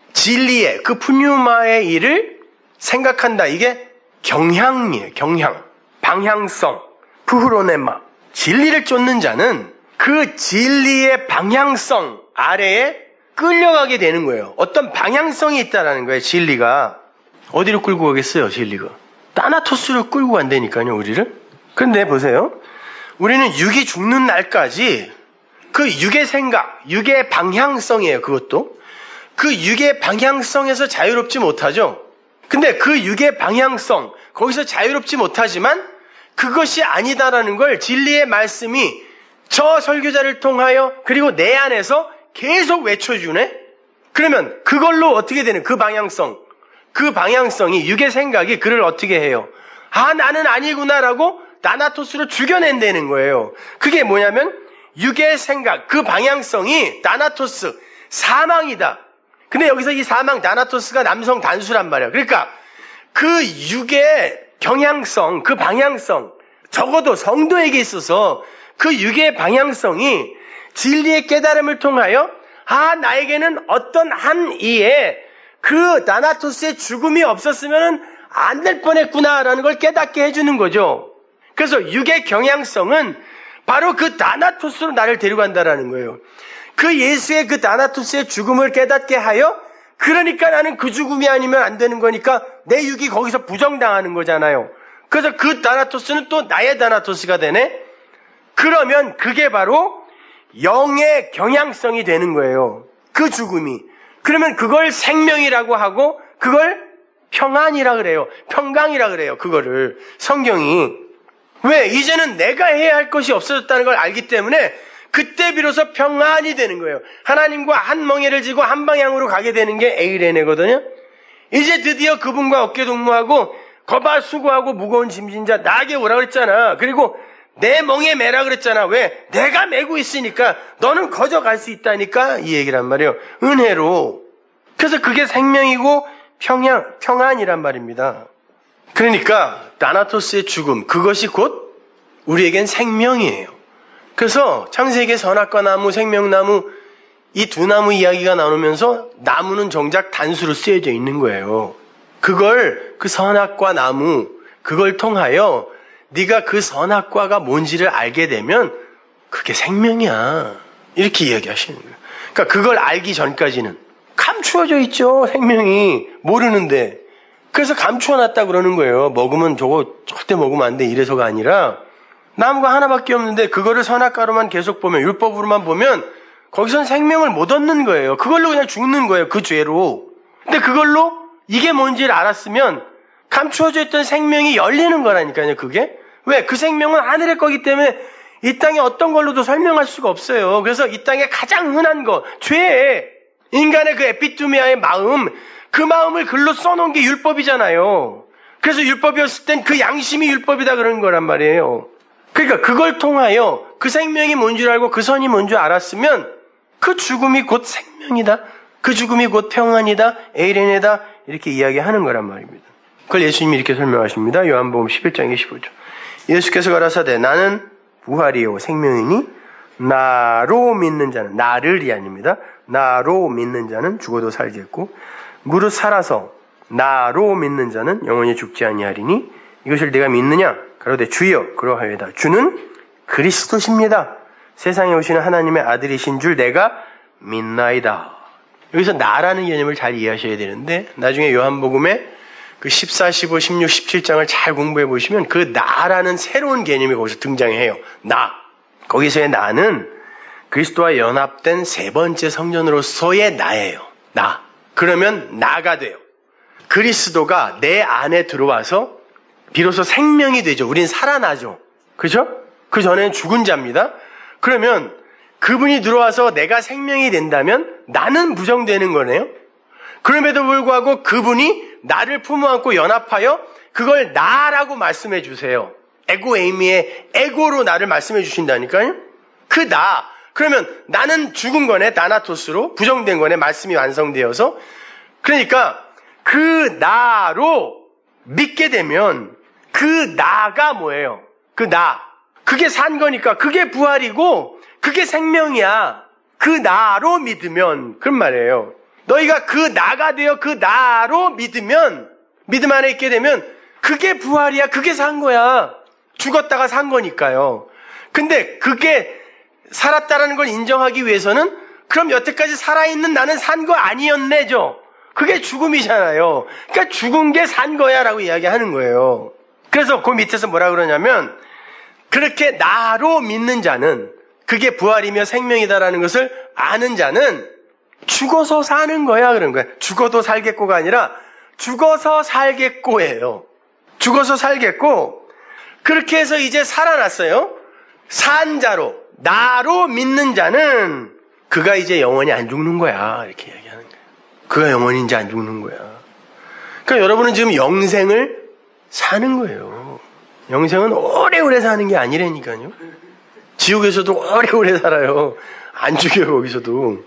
진리의 그 푸니우마의 일을 생각한다. 이게 경향이에요. 경향, 방향성, 푸흐로네마. 진리를 쫓는 자는 그 진리의 방향성 아래에 끌려가게 되는 거예요. 어떤 방향성이 있다라는 거예요. 진리가. 어디로 끌고 가겠어요? 진리가. 따나토스로 끌고 간다니까요. 우리를. 그런데 보세요. 우리는 육이 죽는 날까지 그 육의 생각, 육의 방향성이에요. 그것도. 그 육의 방향성에서 자유롭지 못하죠. 근데 그 육의 방향성, 거기서 자유롭지 못하지만 그것이 아니다라는 걸 진리의 말씀이 저 설교자를 통하여 그리고 내 안에서 계속 외쳐주네? 그러면 그걸로 어떻게 되는 그 방향성, 그 방향성이 육의 생각이 그를 어떻게 해요? 아, 나는 아니구나라고 나나토스를 죽여낸다는 거예요. 그게 뭐냐면 육의 생각, 그 방향성이 나나토스, 사망이다. 근데 여기서 이 사망, 나나토스가 남성 단수란 말이야. 그러니까 그 육의 경향성, 그 방향성, 적어도 성도에게 있어서 그 육의 방향성이 진리의 깨달음을 통하여 아, 나에게는 어떤 한 이에 그 나나토스의 죽음이 없었으면 안 될 뻔했구나라는 걸 깨닫게 해주는 거죠. 그래서 육의 경향성은 바로 그 나나토스로 나를 데려간다라는 거예요. 그 예수의 그 나나토스의 죽음을 깨닫게 하여 그러니까 나는 그 죽음이 아니면 안 되는 거니까 내 육이 거기서 부정당하는 거잖아요. 그래서 그 나나토스는 또 나의 나나토스가 되네? 그러면 그게 바로 영의 경향성이 되는 거예요. 그 죽음이. 그러면 그걸 생명이라고 하고 그걸 평안이라 그래요. 평강이라 그래요. 그거를. 성경이. 왜? 이제는 내가 해야 할 것이 없어졌다는 걸 알기 때문에 그때 비로소 평안이 되는 거예요. 하나님과 한 멍에를 지고 한 방향으로 가게 되는 게 에이레네거든요. 이제 드디어 그분과 어깨 동무하고 거봐 수고하고 무거운 짐진 자 나에게 오라 그랬잖아. 그리고 내 멍에 매라 그랬잖아. 왜? 내가 메고 있으니까 너는 거저 갈 수 있다니까 이 얘기란 말이에요. 은혜로. 그래서 그게 생명이고 평안이란 말입니다. 그러니까 나나토스의 죽음, 그것이 곧 우리에겐 생명이에요. 그래서 창세기의 선악과 나무, 생명나무 이 두 나무 이야기가 나오면서 나무는 정작 단수로 쓰여져 있는 거예요. 그걸 그 선악과 나무 그걸 통하여 네가 그 선악과가 뭔지를 알게 되면 그게 생명이야. 이렇게 이야기하시는 거예요. 그러니까 그걸 알기 전까지는 감추어져 있죠. 생명이 모르는데. 그래서 감추어놨다 그러는 거예요. 먹으면 저거 절대 먹으면 안 돼. 이래서가 아니라 나무가 하나밖에 없는데 그거를 선악과로만 계속 보면 율법으로만 보면 거기선 생명을 못 얻는 거예요. 그걸로 그냥 죽는 거예요. 그 죄로. 근데 그걸로 이게 뭔지를 알았으면 감추어져 있던 생명이 열리는 거라니까요. 그게. 왜? 그 생명은 하늘의 거기 때문에 이 땅에 어떤 걸로도 설명할 수가 없어요. 그래서 이 땅에 가장 흔한 거, 죄, 인간의 그 에피투미아의 마음, 그 마음을 글로 써놓은 게 율법이잖아요. 그래서 율법이었을 땐 그 양심이 율법이다 그러는 거란 말이에요. 그러니까 그걸 통하여 그 생명이 뭔 줄 알고 그 선이 뭔 줄 알았으면 그 죽음이 곧 생명이다. 그 죽음이 곧 평안이다. 에이레네다. 이렇게 이야기하는 거란 말입니다. 그걸 예수님이 이렇게 설명하십니다. 요한복음 11장 25절. 예수께서 가라사대 나는 부활이요 생명이니 나로 믿는 자는 나를이 아닙니다. 나로 믿는 자는 죽어도 살겠고 무릇 살아서 나로 믿는 자는 영원히 죽지 아니하리니 이것을 네가 믿느냐? 가로되 주여 그러하여다. 주는 그리스도십니다. 세상에 오시는 하나님의 아들이신 줄 내가 믿나이다. 여기서 나라는 개념을 잘 이해하셔야 되는데 나중에 요한복음에 그 14, 15, 16, 17장을 잘 공부해 보시면 그 나라는 새로운 개념이 거기서 등장해요. 나. 거기서의 나는 그리스도와 연합된 세 번째 성전으로서의 나예요. 나. 그러면 나가 돼요. 그리스도가 내 안에 들어와서 비로소 생명이 되죠. 우린 살아나죠. 그죠? 그 전에는 죽은 자입니다. 그러면 그분이 들어와서 내가 생명이 된다면 나는 부정되는 거네요. 그럼에도 불구하고 그분이 나를 품어안고 연합하여 그걸 나라고 말씀해 주세요. 에고에이미의 에고로 나를 말씀해 주신다니까요. 그 나. 그러면 나는 죽은 거네. 다나토스로 부정된 거네. 말씀이 완성되어서. 그러니까 그 나로 믿게 되면 그 나가 뭐예요? 그 나. 그게 산 거니까 그게 부활이고 그게 생명이야. 그 나로 믿으면 그런 말이에요. 너희가 그 나가 되어 그 나로 믿으면 믿음 안에 있게 되면 그게 부활이야. 그게 산 거야. 죽었다가 산 거니까요. 근데 그게 살았다라는 걸 인정하기 위해서는 그럼 여태까지 살아있는 나는 산 거 아니었네죠. 그게 죽음이잖아요. 그러니까 죽은 게 산 거야 라고 이야기하는 거예요. 그래서 그 밑에서 뭐라 그러냐면 그렇게 나로 믿는 자는 그게 부활이며 생명이다라는 것을 아는 자는 죽어서 사는 거야 그런 거야. 죽어도 살겠고가 아니라 죽어서 살겠고예요. 죽어서 살겠고 그렇게 해서 이제 살아났어요. 산 자로 나로 믿는 자는 그가 이제 영원히 안 죽는 거야 이렇게 이야기하는 거야. 그가 영원히 이제 안 죽는 거야. 그러니까 여러분은 지금 영생을 사는 거예요. 영생은 오래오래 사는 게 아니라니까요. 지옥에서도 오래오래 살아요. 안 죽여요 거기서도.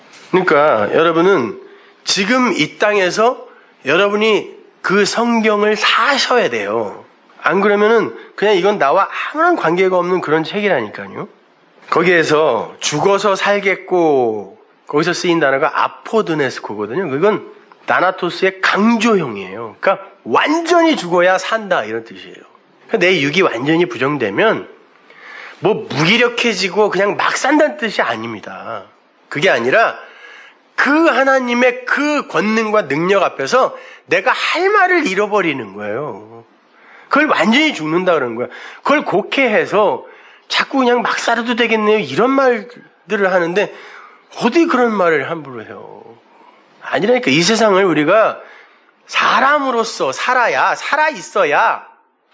그러니까 여러분은 지금 이 땅에서 여러분이 그 성경을 사셔야 돼요. 안 그러면은 그냥 이건 나와 아무런 관계가 없는 그런 책이라니까요. 거기에서 죽어서 살겠고 거기서 쓰인 단어가 아포드네스코거든요. 그건 다나토스의 강조형이에요. 그러니까 완전히 죽어야 산다 이런 뜻이에요. 그러니까 내 육이 완전히 부정되면 뭐 무기력해지고 그냥 막 산다는 뜻이 아닙니다. 그게 아니라 그 하나님의 그 권능과 능력 앞에서 내가 할 말을 잃어버리는 거예요. 그걸 완전히 죽는다 그러는 거예요. 그걸 곡해해서 자꾸 그냥 막 살아도 되겠네요. 이런 말들을 하는데 어디 그런 말을 함부로 해요. 아니라니까. 이 세상을 우리가 사람으로서 살아 있어야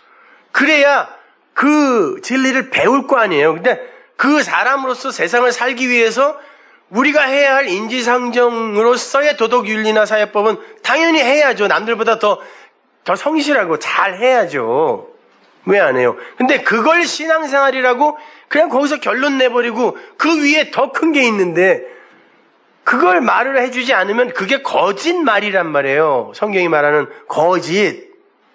그래야 그 진리를 배울 거 아니에요. 근데 그 사람으로서 세상을 살기 위해서 우리가 해야 할 인지상정으로서의 도덕윤리나 사회법은 당연히 해야죠. 남들보다 더 성실하고 잘 해야죠. 왜 안 해요? 근데 그걸 신앙생활이라고 그냥 거기서 결론 내버리고 그 위에 더 큰 게 있는데 그걸 말을 해주지 않으면 그게 거짓말이란 말이에요. 성경이 말하는 거짓.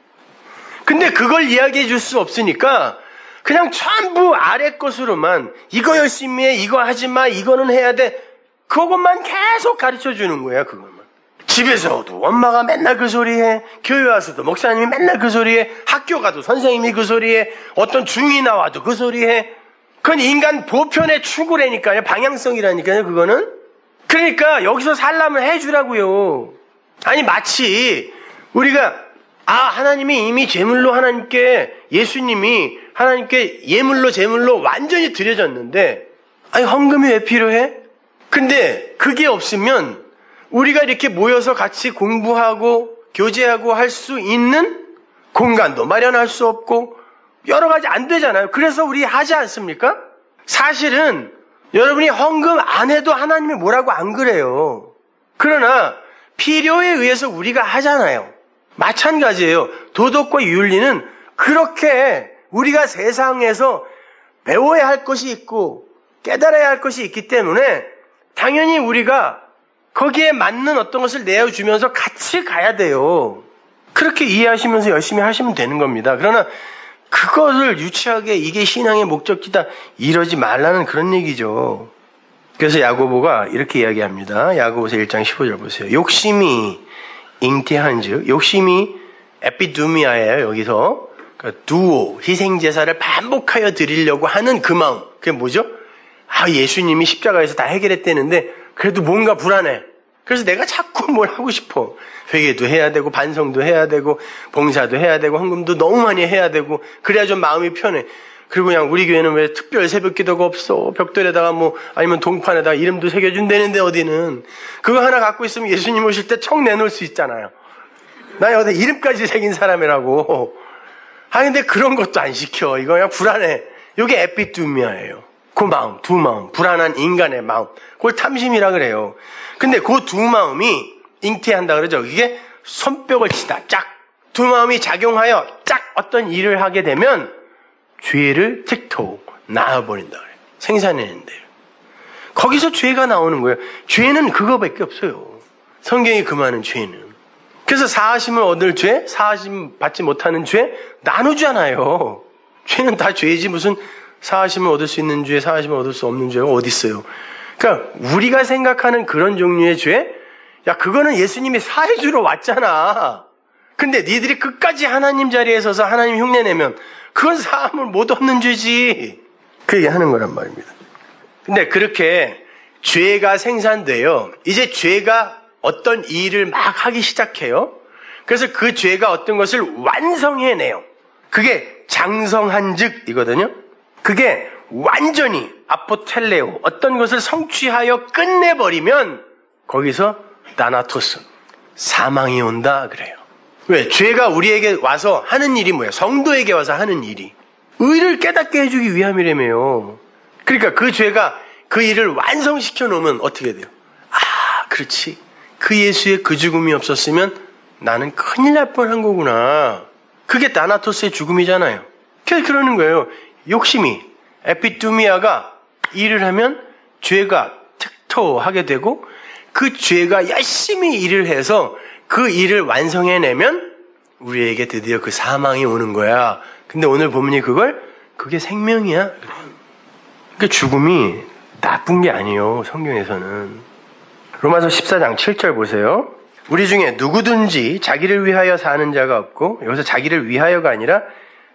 근데 그걸 이야기해 줄 수 없으니까 그냥 전부 아래 것으로만 이거 열심히 해, 이거 하지 마, 이거는 해야 돼. 그것만 계속 가르쳐 주는 거야, 그것만. 집에서도 엄마가 맨날 그 소리 해. 교회 와서도 목사님이 맨날 그 소리 해. 학교 가도 선생님이 그 소리 해. 어떤 중이 나와도 그 소리 해. 그건 인간 보편의 추구라니까요. 방향성이라니까요, 그거는. 그러니까 여기서 살라면 해주라고요. 아니 마치 우리가 하나님이 이미 제물로 예수님이 하나님께 예물로 제물로 완전히 드려졌는데 헌금이 왜 필요해? 근데 그게 없으면 우리가 이렇게 모여서 같이 공부하고 교제하고 할 수 있는 공간도 마련할 수 없고 여러 가지 안 되잖아요. 그래서 우리 하지 않습니까? 사실은 여러분이 헌금 안 해도 하나님이 뭐라고 안 그래요. 그러나 필요에 의해서 우리가 하잖아요. 마찬가지예요. 도덕과 윤리는 그렇게 우리가 세상에서 배워야 할 것이 있고 깨달아야 할 것이 있기 때문에 당연히 우리가 거기에 맞는 어떤 것을 내어주면서 같이 가야 돼요. 그렇게 이해하시면서 열심히 하시면 되는 겁니다. 그러나 그것을 유치하게 이게 신앙의 목적지다 이러지 말라는 그런 얘기죠. 그래서 야고보가 이렇게 이야기합니다. 야고보서 1장 15절 보세요. 욕심이 잉태한즉 욕심이 에피두미아예요. 여기서 그러니까 두오, 희생제사를 반복하여 드리려고 하는 그 마음. 그게 뭐죠? 예수님이 십자가에서 다 해결했다는데 그래도 뭔가 불안해. 그래서 내가 자꾸 뭘 하고 싶어. 회개도 해야 되고 반성도 해야 되고 봉사도 해야 되고 헌금도 너무 많이 해야 되고 그래야 좀 마음이 편해. 그리고 그냥 우리 교회는 왜 특별 새벽 기도가 없어. 벽돌에다가 아니면 동판에다가 이름도 새겨준다는데 어디는. 그거 하나 갖고 있으면 예수님 오실 때 청 내놓을 수 있잖아요. 나 여기다 이름까지 새긴 사람이라고. 근데 그런 것도 안 시켜. 이거 그냥 불안해. 이게 에피두미아예요. 그 마음, 두 마음. 불안한 인간의 마음. 그걸 탐심이라 그래요. 근데 그 두 마음이 잉태한다 그러죠. 이게 손뼉을 치다. 짝. 두 마음이 작용하여 짝 어떤 일을 하게 되면 죄를 틱톡 낳아버린다 그래요. 생산해낸대요. 거기서 죄가 나오는 거예요. 죄는 그거밖에 없어요. 성경이 금하는 죄는. 그래서 사하심을 얻을 죄, 사하심 받지 못하는 죄 나누잖아요. 죄는 다 죄지 무슨 사하심을 얻을 수 있는 죄, 사하심을 얻을 수 없는 죄가 어디 있어요. 그러니까 우리가 생각하는 그런 종류의 죄, 그거는 예수님이 사해주러 왔잖아. 근데 니들이 끝까지 하나님 자리에 서서 하나님 흉내내면 그건 사함을 못 얻는 죄지. 그 얘기 하는 거란 말입니다. 근데 그렇게 죄가 생산돼요. 이제 죄가 어떤 일을 막 하기 시작해요. 그래서 그 죄가 어떤 것을 완성해내요. 그게 장성한즉이거든요. 그게 완전히 아포텔레오 어떤 것을 성취하여 끝내버리면 거기서 다나토스 사망이 온다 그래요. 왜? 죄가 우리에게 와서 하는 일이 뭐예요? 성도에게 와서 하는 일이 의를 깨닫게 해주기 위함이라며요. 그러니까 그 죄가 그 일을 완성시켜 놓으면 어떻게 돼요? 그렇지. 그 예수의 그 죽음이 없었으면 나는 큰일 날 뻔한 거구나. 그게 다나토스의 죽음이잖아요. 그래서 그러는 거예요. 욕심이 에피두미아가 일을 하면 죄가 틱토하게 되고 그 죄가 열심히 일을 해서 그 일을 완성해내면 우리에게 드디어 그 사망이 오는 거야. 근데 오늘 본문이 그게 생명이야. 그러니까 죽음이 나쁜 게 아니에요. 성경에서는. 로마서 14장 7절 보세요. 우리 중에 누구든지 자기를 위하여 사는 자가 없고, 여기서 자기를 위하여가 아니라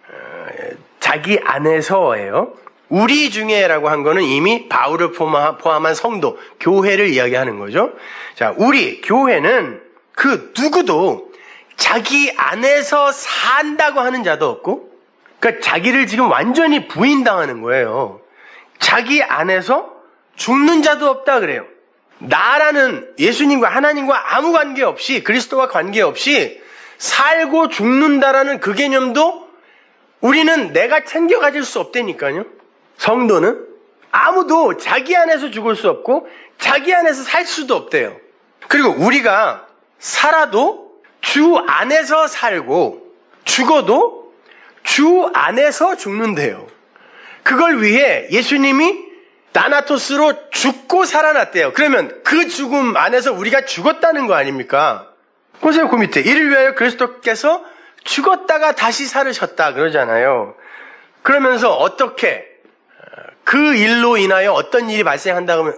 자기 안에서예요. 우리 중에라고 한 거는 이미 바울을 포함한 성도, 교회를 이야기하는 거죠. 자, 우리 교회는 그 누구도 자기 안에서 산다고 하는 자도 없고, 그러니까 자기를 지금 완전히 부인당하는 거예요. 자기 안에서 죽는 자도 없다 그래요. 나라는 예수님과 하나님과 아무 관계없이, 그리스도와 관계없이 살고 죽는다라는 그 개념도 우리는 내가 챙겨 가질 수 없다니까요. 성도는 아무도 자기 안에서 죽을 수 없고 자기 안에서 살 수도 없대요. 그리고 우리가 살아도 주 안에서 살고 죽어도 주 안에서 죽는데요. 그걸 위해 예수님이 다나토스로 죽고 살아났대요. 그러면 그 죽음 안에서 우리가 죽었다는 거 아닙니까? 보세요, 그 밑에. 이를 위하여 그리스도께서 죽었다가 다시 살으셨다 그러잖아요. 그러면서 어떻게 그 일로 인하여 어떤 일이 한다라고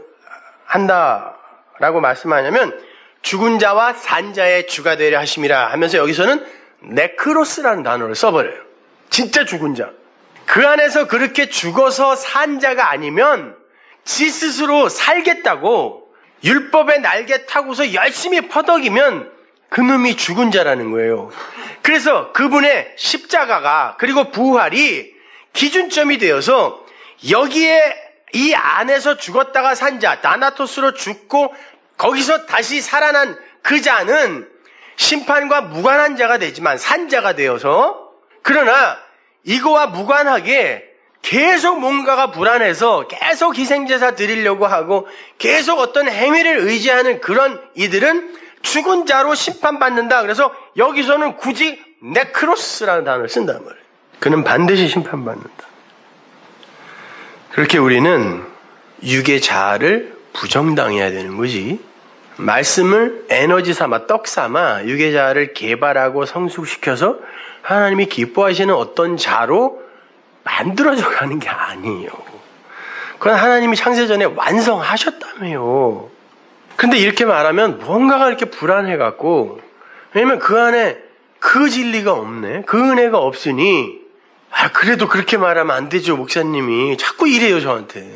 말씀하냐면 죽은 자와 산 자의 주가 되려 하심이라 하면서 여기서는 네크로스라는 단어를 써버려요. 진짜 죽은 자. 그 안에서 그렇게 죽어서 산 자가 아니면 지 스스로 살겠다고 율법의 날개 타고서 열심히 퍼덕이면 그놈이 죽은 자라는 거예요. 그래서 그분의 십자가가 그리고 부활이 기준점이 되어서 여기에 이 안에서 죽었다가 산 자, 다나토스로 죽고 거기서 다시 살아난 그 자는 심판과 무관한 자가 되지만 산 자가 되어서, 그러나 이거와 무관하게 계속 뭔가가 불안해서 계속 희생제사 드리려고 하고 계속 어떤 행위를 의지하는 그런 이들은 죽은 자로 심판받는다. 그래서 여기서는 굳이 네크로스라는 단어를 쓴단 말이에요. 그는 반드시 심판받는다. 그렇게 우리는 육의 자아를 부정당해야 되는 거지. 말씀을 에너지 삼아 떡 삼아 육의 자아를 개발하고 성숙시켜서 하나님이 기뻐하시는 어떤 자로 만들어져 가는 게 아니에요. 그건 하나님이 창세전에 완성하셨다며요. 근데 이렇게 말하면 뭔가가 이렇게 불안해갖고, 왜냐면 그 안에 그 진리가 없네. 그 은혜가 없으니 그래도 그렇게 말하면 안 되죠, 목사님이. 자꾸 이래요, 저한테.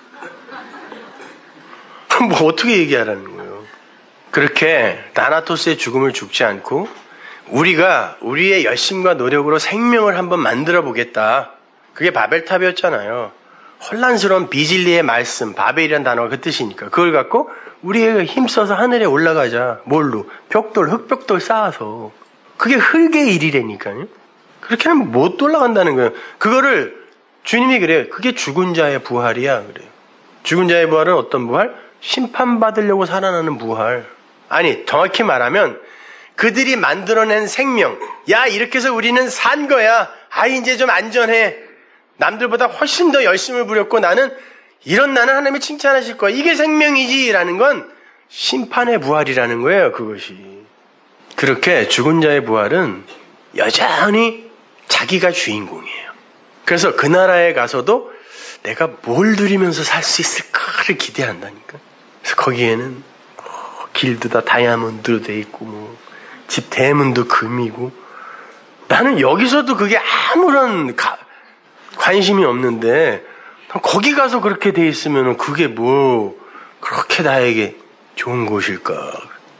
뭐 어떻게 얘기하라는 거예요. 그렇게 다나토스의 죽음을 죽지 않고 우리가 우리의 열심과 노력으로 생명을 한번 만들어 보겠다. 그게 바벨탑이었잖아요. 혼란스러운 비진리의 말씀, 바벨이란 단어가 그 뜻이니까. 그걸 갖고 우리가 힘써서 하늘에 올라가자. 뭘로? 벽돌, 흙벽돌 쌓아서. 그게 흙의 일이라니까요. 그렇게 하면 못 올라간다는 거예요. 그거를 주님이 그래요. 그게 죽은 자의 부활이야. 그래요. 죽은 자의 부활은 어떤 부활? 심판받으려고 살아나는 부활. 아니, 정확히 말하면 그들이 만들어낸 생명. 야, 이렇게 해서 우리는 산 거야. 이제 좀 안전해. 남들보다 훨씬 더 열심을 부렸고 나는 하나님이 칭찬하실 거야. 이게 생명이지라는 건 심판의 부활이라는 거예요. 그것이. 그렇게 죽은 자의 부활은 여전히 자기가 주인공이에요. 그래서 그 나라에 가서도 내가 뭘 누리면서 살 수 있을까를 기대한다니까. 그래서 거기에는 길도 다 다이아몬드로 돼 있고 집 대문도 금이고 나는 여기서도 그게 아무런 관심이 없는데 거기 가서 그렇게 돼 있으면 그게 뭐 그렇게 나에게 좋은 곳일까.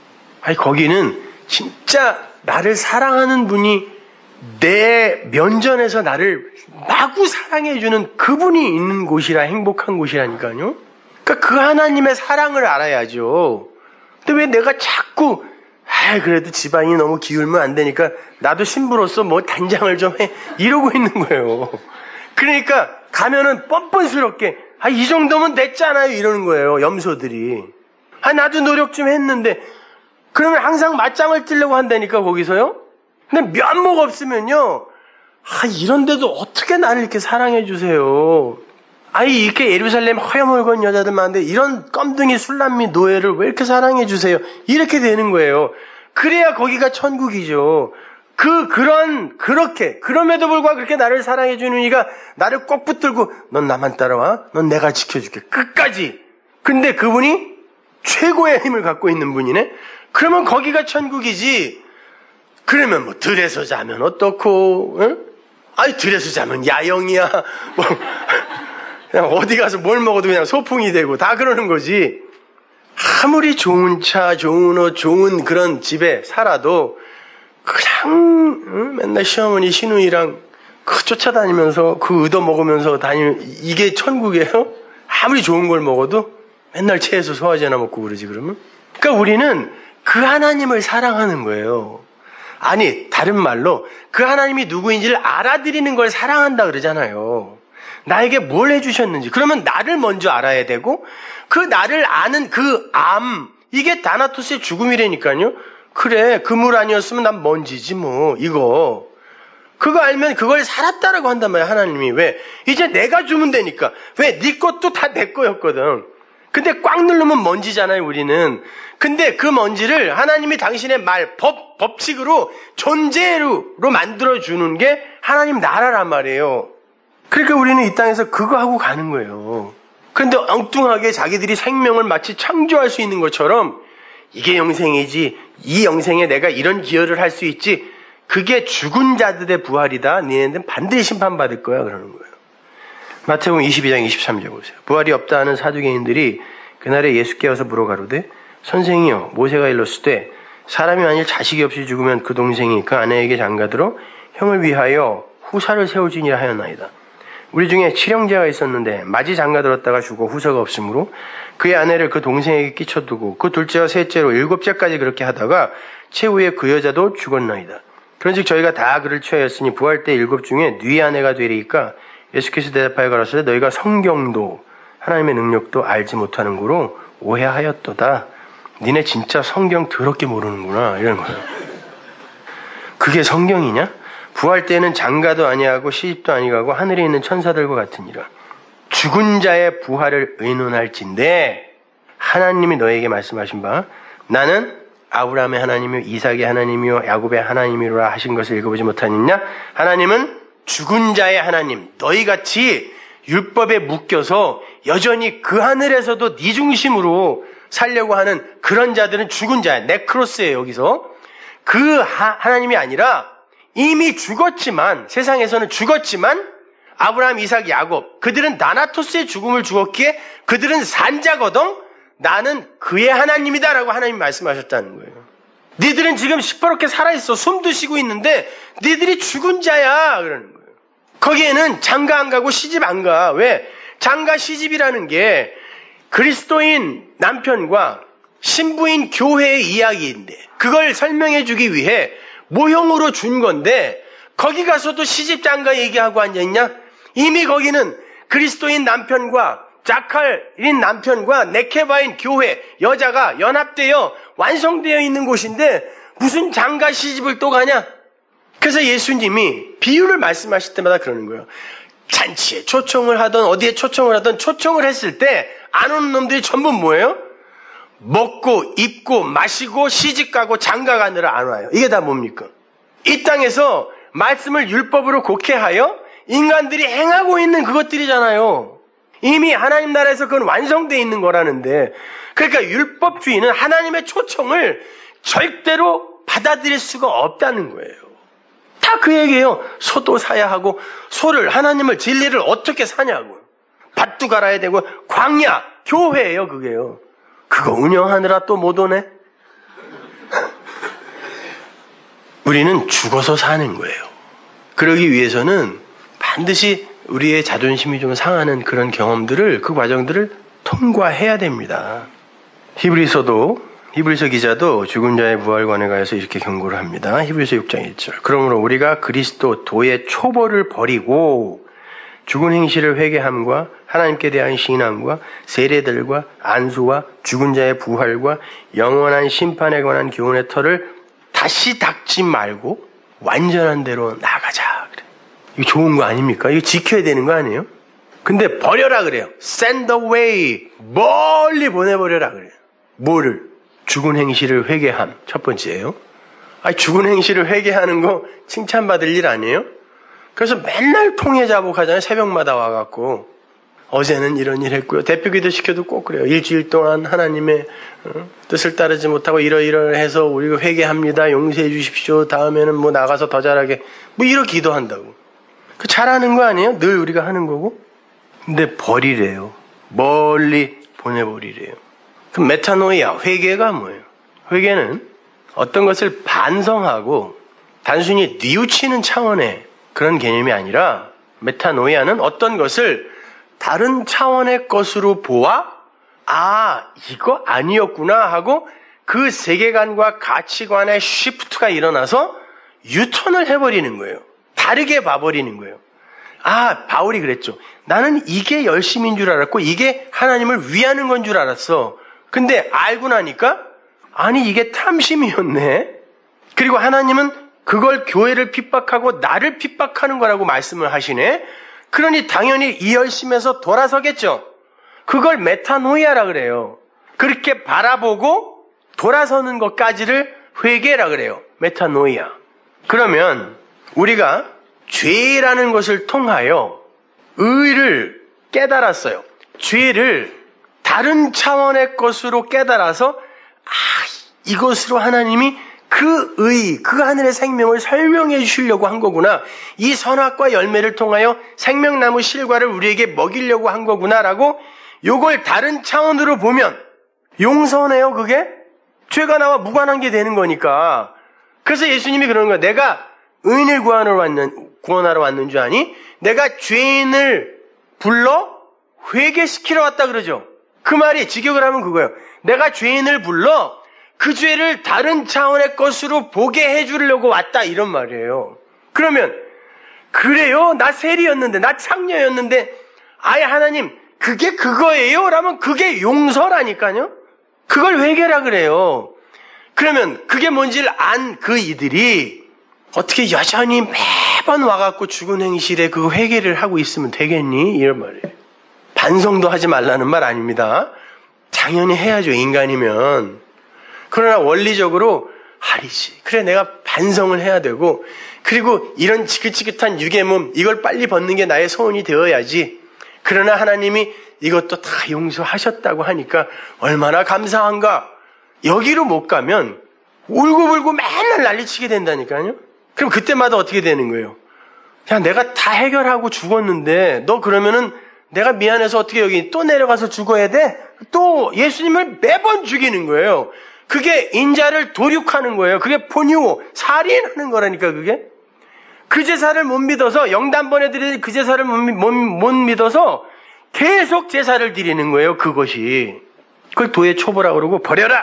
거기는 진짜 나를 사랑하는 분이 내 면전에서 나를 마구 사랑해주는 그분이 있는 곳이라 행복한 곳이라니까요. 그러니까 그 하나님의 사랑을 알아야죠. 근데 왜 내가 자꾸 그래도 집안이 너무 기울면 안 되니까 나도 신부로서 뭐 단장을 좀 해 이러고 있는 거예요. 그러니까 가면은 뻔뻔스럽게 이 정도면 됐잖아요 이러는 거예요. 염소들이. 나도 노력 좀 했는데 그러면 항상 맞짱을 뜨려고 한다니까 거기서요. 근데 면목 없으면요. 이런데도 어떻게 나를 이렇게 사랑해 주세요. 이렇게 예루살렘 허여멀건 여자들 많은데 이런 껌둥이 술람미 노예를 왜 이렇게 사랑해 주세요. 이렇게 되는 거예요. 그래야 거기가 천국이죠. 그럼에도 불구하고 그렇게 나를 사랑해 주는 이가 나를 꼭 붙들고 넌 나만 따라와. 넌 내가 지켜줄게. 끝까지. 근데 그분이 최고의 힘을 갖고 있는 분이네. 그러면 거기가 천국이지. 그러면 뭐 들에서 자면 어떻고? 응? 들에서 자면 야영이야. 그냥 어디 가서 뭘 먹어도 그냥 소풍이 되고 다 그러는 거지. 아무리 좋은 차, 좋은 옷, 좋은 그런 집에 살아도 그냥 맨날 시어머니 시누이랑 쫓아다니면서 얻어 먹으면서 다니는 이게 천국이에요? 아무리 좋은 걸 먹어도 맨날 체해서 소화제나 먹고 그러지 그러면? 그러니까 우리는 그 하나님을 사랑하는 거예요. 다른 말로 그 하나님이 누구인지를 알아들이는 걸 사랑한다 그러잖아요. 나에게 뭘 해주셨는지. 그러면 나를 먼저 알아야 되고 그 나를 아는 이게 다나토스의 죽음이라니까요. 그래, 그물 아니었으면 난 먼지지 뭐 이거. 그거 알면 그걸 살았다라고 한단 말이야 하나님이. 왜? 이제 내가 주면 되니까. 왜? 네 것도 다 내 거였거든. 근데 꽉 누르면 먼지잖아요 우리는. 근데 그 먼지를 하나님이 당신의 법칙으로 존재로 만들어주는 게 하나님 나라란 말이에요. 그러니까 우리는 이 땅에서 그거 하고 가는 거예요. 그런데 엉뚱하게 자기들이 생명을 마치 창조할 수 있는 것처럼 이게 영생이지, 이 영생에 내가 이런 기여를 할 수 있지, 그게 죽은 자들의 부활이다. 너희는 반드시 심판받을 거야. 그러는 거예요. 마태복음 22장 23절 보세요. 부활이 없다 하는 사두개인들이 그날에 예수께 와서 물어가로되 선생이여 모세가 일렀을 때 사람이 만일 자식이 없이 죽으면 그 동생이 그 아내에게 장가들어 형을 위하여 후사를 세울지니라 하였나이다. 우리 중에 칠형제가 있었는데 마지 장가들었다가 죽어 후사가 없으므로 그의 아내를 그 동생에게 끼쳐두고 그 둘째와 셋째로 7째까지 그렇게 하다가 최후에 그 여자도 죽었나이다. 그런즉 저희가 다 그를 취하였으니 부활 때 7 중에 네 아내가 되리이까 예수께서 대답하여 가라사대 너희가 성경도 하나님의 능력도 알지 못하는 거로 오해하였도다. 니네 진짜 성경 더럽게 모르는구나 이런 거예요. 그게 성경이냐? 부활 때는 장가도 아니하고 시집도 아니하고 하늘에 있는 천사들과 같으니라. 죽은 자의 부활을 의논할진대 하나님이 너에게 말씀하신 바 나는 아브라함의 하나님이요 이삭의 하나님이요 야곱의 하나님이로라 하신 것을 읽어보지 못하느냐? 하나님은 죽은 자의 하나님, 너희같이 율법에 묶여서 여전히 그 하늘에서도 네 중심으로 살려고 하는 그런 자들은 죽은 자야. 네크로스예요. 여기서. 그 하나님이 아니라 이미 죽었지만, 세상에서는 죽었지만 아브라함, 이삭, 야곱 그들은 나나토스의 죽음을 죽었기에 그들은 산자거든 나는 그의 하나님이다 라고 하나님이 말씀하셨다는 거예요. 니들은 지금 시퍼렇게 살아있어. 숨도 쉬고 있는데 니들이 죽은 자야 그러는 거예요. 거기에는 장가 안 가고 시집 안 가. 왜? 장가 시집이라는 게 그리스도인 남편과 신부인 교회의 이야기인데 그걸 설명해 주기 위해 모형으로 준 건데 거기 가서도 시집 장가 얘기하고 앉아있냐? 이미 거기는 그리스도인 남편과 자칼인 남편과 네케바인 교회 여자가 연합되어 완성되어 있는 곳인데 무슨 장가 시집을 또 가냐? 그래서 예수님이 비유를 말씀하실 때마다 그러는 거예요. 잔치에 초청을 하던 어디에 초청을 하던 초청을 했을 때 안 오는 놈들이 전부 뭐예요? 먹고 입고 마시고 시집가고 장가가느라 안 와요. 이게 다 뭡니까? 이 땅에서 말씀을 율법으로 곡해하여 인간들이 행하고 있는 그것들이잖아요. 이미 하나님 나라에서 그건 완성되어 있는 거라는데 그러니까 율법주의는 하나님의 초청을 절대로 받아들일 수가 없다는 거예요. 다 그 얘기예요. 소도 사야 하고 소를 하나님을 진리를 어떻게 사냐고. 밭도 갈아야 되고 광야 교회예요 그게요. 그거 운영하느라 또 못 오네. 우리는 죽어서 사는 거예요. 그러기 위해서는 반드시 우리의 자존심이 좀 상하는 그런 경험들을 그 과정들을 통과해야 됩니다. 히브리서 기자도 죽은 자의 부활관에 가서 이렇게 경고를 합니다. 히브리서 6장 1절. 그러므로 우리가 그리스도 도의 초벌을 버리고 죽은 행실을 회개함과 하나님께 대한 신앙과 세례들과 안수와 죽은 자의 부활과 영원한 심판에 관한 교훈의 털을 다시 닦지 말고 완전한 대로 나가자. 그래. 이거 좋은 거 아닙니까? 이거 지켜야 되는 거 아니에요? 근데 버려라 그래요. Send away. 멀리 보내버려라 그래요. 뭐를? 죽은 행실을 회개함. 첫 번째예요. 죽은 행실을 회개하는 거 칭찬받을 일 아니에요? 그래서 맨날 통회 자복하잖아요. 새벽마다 와갖고. 어제는 이런 일 했고요. 대표기도 시켜도 꼭 그래요. 일주일 동안 하나님의 뜻을 따르지 못하고 이러해서 우리가 회개합니다. 용서해 주십시오. 다음에는 뭐 나가서 더 잘하게. 뭐 이러 기도한다고. 그 잘하는 거 아니에요? 늘 우리가 하는 거고. 근데 버리래요. 멀리 보내버리래요. 그 메타노이아, 회개가 뭐예요? 회개는 어떤 것을 반성하고 단순히 뉘우치는 차원의 그런 개념이 아니라 메타노이아는 어떤 것을 다른 차원의 것으로 보아 이거 아니었구나 하고 그 세계관과 가치관의 시프트가 일어나서 유턴을 해버리는 거예요. 다르게 봐버리는 거예요. 바울이 그랬죠. 나는 이게 열심인 줄 알았고 이게 하나님을 위하는 건 줄 알았어. 근데 알고 나니까 이게 탐심이었네. 그리고 하나님은 그걸 교회를 핍박하고 나를 핍박하는 거라고 말씀을 하시네. 그러니 당연히 이 열심에서 돌아서겠죠. 그걸 메타노이아라 그래요. 그렇게 바라보고 돌아서는 것까지를 회개라 그래요. 메타노이아. 그러면 우리가 죄라는 것을 통하여 의를 깨달았어요. 죄를 다른 차원의 것으로 깨달아서 이것으로 하나님이 그 하늘의 생명을 설명해 주시려고 한 거구나. 이 선악과 열매를 통하여 생명나무 실과를 우리에게 먹이려고 한 거구나라고 요걸 다른 차원으로 보면 용서네요. 그게 죄가 나와 무관한 게 되는 거니까. 그래서 예수님이 그러는 거야. 내가 의인을 구원하러 왔는 줄 아니? 내가 죄인을 불러 회개시키러 왔다 그러죠. 그 말이 직역을 하면 그거예요. 내가 죄인을 불러 그 죄를 다른 차원의 것으로 보게 해주려고 왔다 이런 말이에요. 그러면 그래요? 나 세리였는데 나 창녀였는데 아예 하나님 그게 그거예요? 라면 그게 용서라니까요. 그걸 회개라 그래요. 그러면 그게 뭔지를 안 그 이들이 어떻게 여전히 매번 와갖고 죽은 행실에 그 회개를 하고 있으면 되겠니? 이런 말이에요. 반성도 하지 말라는 말 아닙니다. 당연히 해야죠. 인간이면. 그러나 원리적으로 아니지. 그래 내가 반성을 해야 되고 그리고 이런 지긋지긋한 육의 몸 이걸 빨리 벗는 게 나의 소원이 되어야지. 그러나 하나님이 이것도 다 용서하셨다고 하니까 얼마나 감사한가. 여기로 못 가면 울고불고 맨날 난리치게 된다니까요. 그럼 그때마다 어떻게 되는 거예요? 야, 내가 다 해결하고 죽었는데 너 그러면은 내가 미안해서 어떻게 여기 또 내려가서 죽어야 돼? 또 예수님을 매번 죽이는 거예요. 그게 인자를 도륙하는 거예요. 그게 포니오, 살인하는 거라니까 그게. 그 제사를 못 믿어서 영단번에 드릴 그 제사를 못 믿어서 계속 제사를 드리는 거예요. 그것이. 그걸 도의 초보라고 그러고 버려라.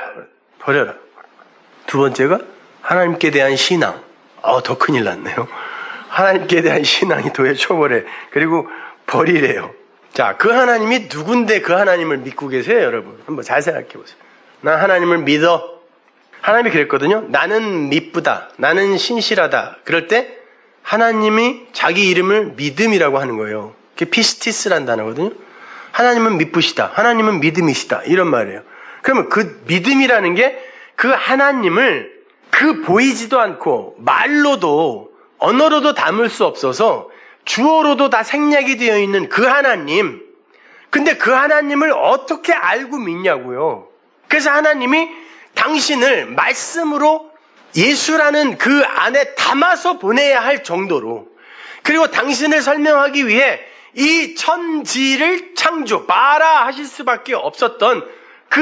두 번째가 하나님께 대한 신앙. 더 큰일 났네요. 하나님께 대한 신앙이 도의 초보래. 그리고 버리래요. 자, 그 하나님이 누군데 그 하나님을 믿고 계세요, 여러분? 한번 잘 생각해 보세요. 나 하나님을 믿어. 하나님이 그랬거든요. 나는 미쁘다. 나는 신실하다. 그럴 때 하나님이 자기 이름을 믿음이라고 하는 거예요. 그게 피스티스란 단어거든요. 하나님은 미쁘시다. 하나님은 믿음이시다. 이런 말이에요. 그러면 그 믿음이라는 게 그 하나님을 그 보이지도 않고 말로도 언어로도 담을 수 없어서 주어로도 다 생략이 되어 있는 그 하나님. 근데 그 하나님을 어떻게 알고 믿냐고요. 그래서 하나님이 당신을 말씀으로 예수라는 그 안에 담아서 보내야 할 정도로, 그리고 당신을 설명하기 위해 이 천지를 바라 하실 수밖에 없었던 그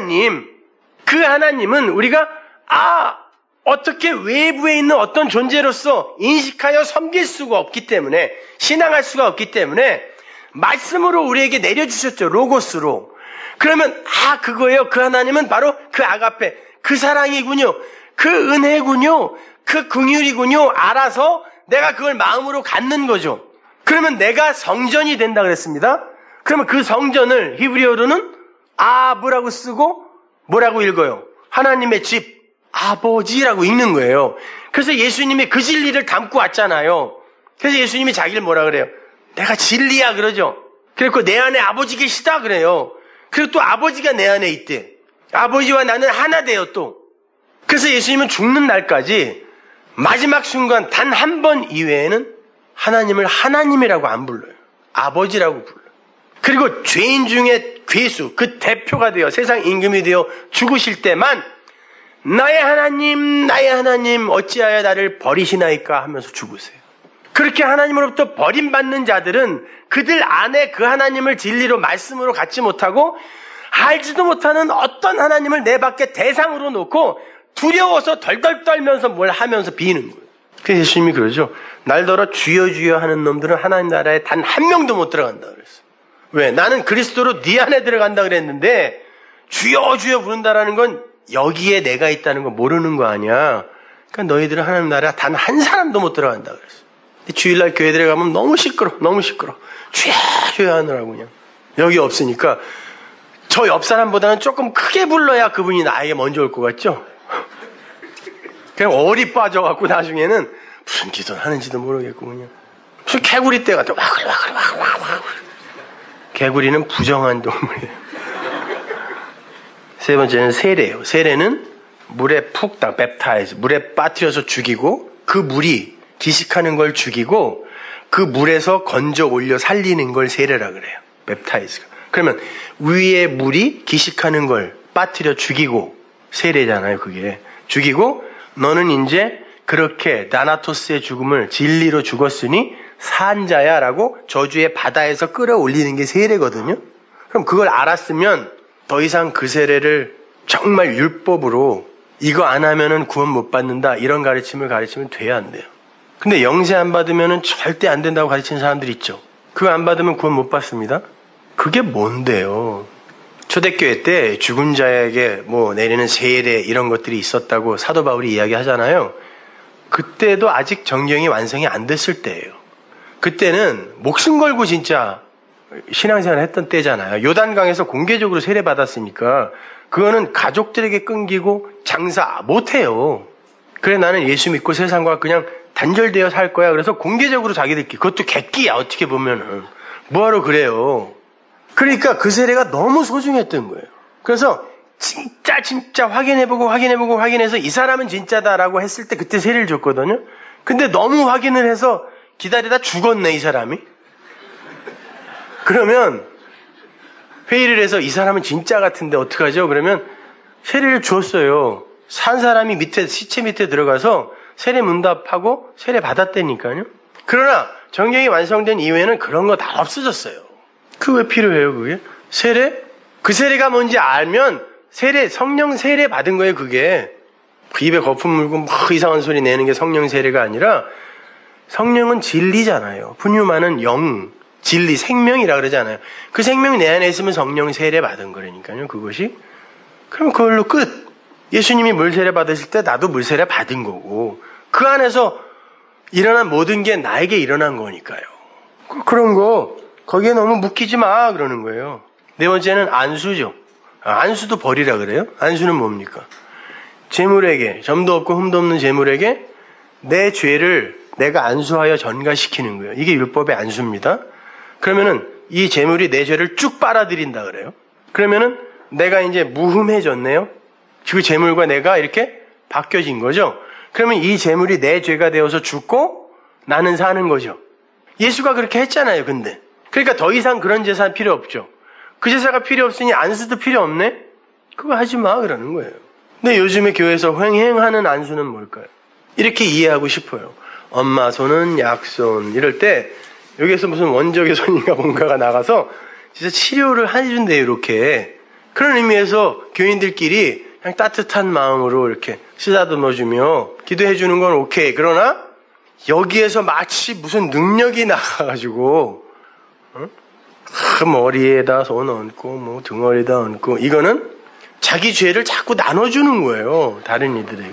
하나님은 우리가 어떻게 외부에 있는 어떤 존재로서 인식하여 섬길 수가 없기 때문에, 신앙할 수가 없기 때문에 말씀으로 우리에게 내려주셨죠. 로고스로. 그러면 그거예요. 그 하나님은 바로 그 아가페, 그 사랑이군요. 그 은혜군요. 그 긍휼이군요. 알아서 내가 그걸 마음으로 갖는 거죠. 그러면 내가 성전이 된다 그랬습니다. 그러면 그 성전을 히브리어로는 아브라고 쓰고 뭐라고 읽어요? 하나님의 집, 아버지라고 읽는 거예요. 그래서 예수님이 그 진리를 담고 왔잖아요. 그래서 예수님이 자기를 뭐라 그래요? 내가 진리야 그러죠. 그리고 내 안에 아버지 계시다 그래요. 그리고 또 아버지가 내 안에 있대. 아버지와 나는 하나 돼요 또. 그래서 예수님은 죽는 날까지 마지막 순간 단 한 번 이외에는 하나님을 하나님이라고 안 불러요. 아버지라고 불러요. 그리고 죄인 중에 괴수, 그 대표가 되어 세상 임금이 되어 죽으실 때만 나의 하나님 어찌하여 나를 버리시나이까 하면서 죽으세요. 그렇게 하나님으로부터 버림받는 자들은 그들 안에 그 하나님을 진리로 말씀으로 갖지 못하고 알지도 못하는 어떤 하나님을 내 밖에 대상으로 놓고 두려워서 덜덜 떨면서 뭘 하면서 비는 거예요. 그래서 예수님이 그러죠. 날더러 주여 주여 하는 놈들은 하나님 나라에 단 한 명도 못 들어간다 그랬어요. 왜? 나는 그리스도로 네 안에 들어간다 그랬는데 주여 주여 부른다라는 건 여기에 내가 있다는 거 모르는 거 아니야. 그러니까 너희들은 하나님 나라 단 한 사람도 못 들어간다 그랬어요. 주일날 교회들에 가면 너무 시끄러. 주여 주여 하느라고 그냥. 여기 없으니까 저 옆 사람보다는 조금 크게 불러야 그분이 나에게 먼저 올 것 같죠? 그냥 얼이 빠져갖고 나중에는 무슨 기도를 하는지도 모르겠고 그냥 무슨 개구리 떼 같아. 개구리는 부정한 동물이에요. 세 번째는 세례예요. 세례는 물에 푹 뱉타이즈, 물에 빠뜨려서 죽이고 그 물이 기식하는 걸 죽이고 그 물에서 건져 올려 살리는 걸 세례라 그래요. 뱉타이즈가. 그러면 위에 물이 기식하는 걸 빠뜨려 죽이고 세례잖아요. 그게 죽이고 너는 이제 그렇게 다나토스의 죽음을 진리로 죽었으니 산자야 라고 저주의 바다에서 끌어올리는 게 세례거든요. 그럼 그걸 알았으면 더 이상 그 세례를 정말 율법으로 이거 안 하면은 구원 못 받는다 이런 가르침을 가르치면 돼야 안 돼요. 근데 영세 안 받으면은 절대 안 된다고 가르치는 사람들 있죠. 그거 안 받으면 구원 못 받습니다. 그게 뭔데요? 초대교회 때 죽은 자에게 내리는 세례 이런 것들이 있었다고 사도 바울이 이야기하잖아요. 그때도 아직 정경이 완성이 안 됐을 때예요. 그때는 목숨 걸고 진짜 신앙생활을 했던 때잖아요. 요단강에서 공개적으로 세례 받았으니까 그거는 가족들에게 끊기고 장사 못해요. 그래 나는 예수 믿고 세상과 그냥 단절되어 살 거야. 그래서 공개적으로 자기들끼리 그것도 객기야 어떻게 보면은 뭐하러 그래요. 그러니까 그 세례가 너무 소중했던 거예요. 그래서 진짜 확인해서 이 사람은 진짜다라고 했을 때 그때 세례를 줬거든요. 근데 너무 확인을 해서 기다리다 죽었네 이 사람이. 그러면 회의를 해서 이 사람은 진짜 같은데 어떡하죠? 그러면 세례를 줬어요. 산 사람이 시체 밑에 들어가서 세례 문답하고 세례 받았다니까요. 그러나 정경이 완성된 이후에는 그런 거 다 없어졌어요. 그 왜 필요해요, 그게? 세례? 그 세례가 뭔지 알면 성령 세례 받은 거예요, 그게. 입에 거품 물고 막 이상한 소리 내는 게 성령 세례가 아니라 성령은 진리잖아요. 분유만은 영, 진리, 생명이라 그러잖아요. 그 생명이 내 안에 있으면 성령 세례 받은 거라니까요, 그것이. 그럼 그걸로 끝. 예수님이 물 세례 받으실 때 나도 물 세례 받은 거고 그 안에서 일어난 모든 게 나에게 일어난 거니까요. 그런 거 거기에 너무 묶이지 마 그러는 거예요. 네 번째는 안수죠. 안수도 버리라 그래요? 안수는 뭡니까? 재물에게, 점도 없고 흠도 없는 재물에게 내 죄를 내가 안수하여 전가시키는 거예요. 이게 율법의 안수입니다. 그러면은 이 재물이 내 죄를 쭉 빨아들인다 그래요. 그러면은 내가 이제 무흠해졌네요. 그 재물과 내가 이렇게 바뀌어진 거죠. 그러면 이 재물이 내 죄가 되어서 죽고 나는 사는 거죠. 예수가 그렇게 했잖아요, 근데. 그러니까 더 이상 그런 제사 필요 없죠. 그 제사가 필요 없으니 안수도 필요 없네? 그거 하지 마, 그러는 거예요. 근데 요즘에 교회에서 횡행하는 안수는 뭘까요? 이렇게 이해하고 싶어요. 엄마 손은 약손. 이럴 때 여기에서 무슨 원적의 손인가 뭔가가 나가서 진짜 치료를 해준대요, 이렇게. 그런 의미에서 교인들끼리 그냥 따뜻한 마음으로 이렇게 쓰다듬어주며 기도해주는 건 오케이. 그러나 여기에서 마치 무슨 능력이 나가가지고 머리에다 손 얹고 등어리에다 얹고 이거는 자기 죄를 자꾸 나눠주는 거예요. 다른 이들에게.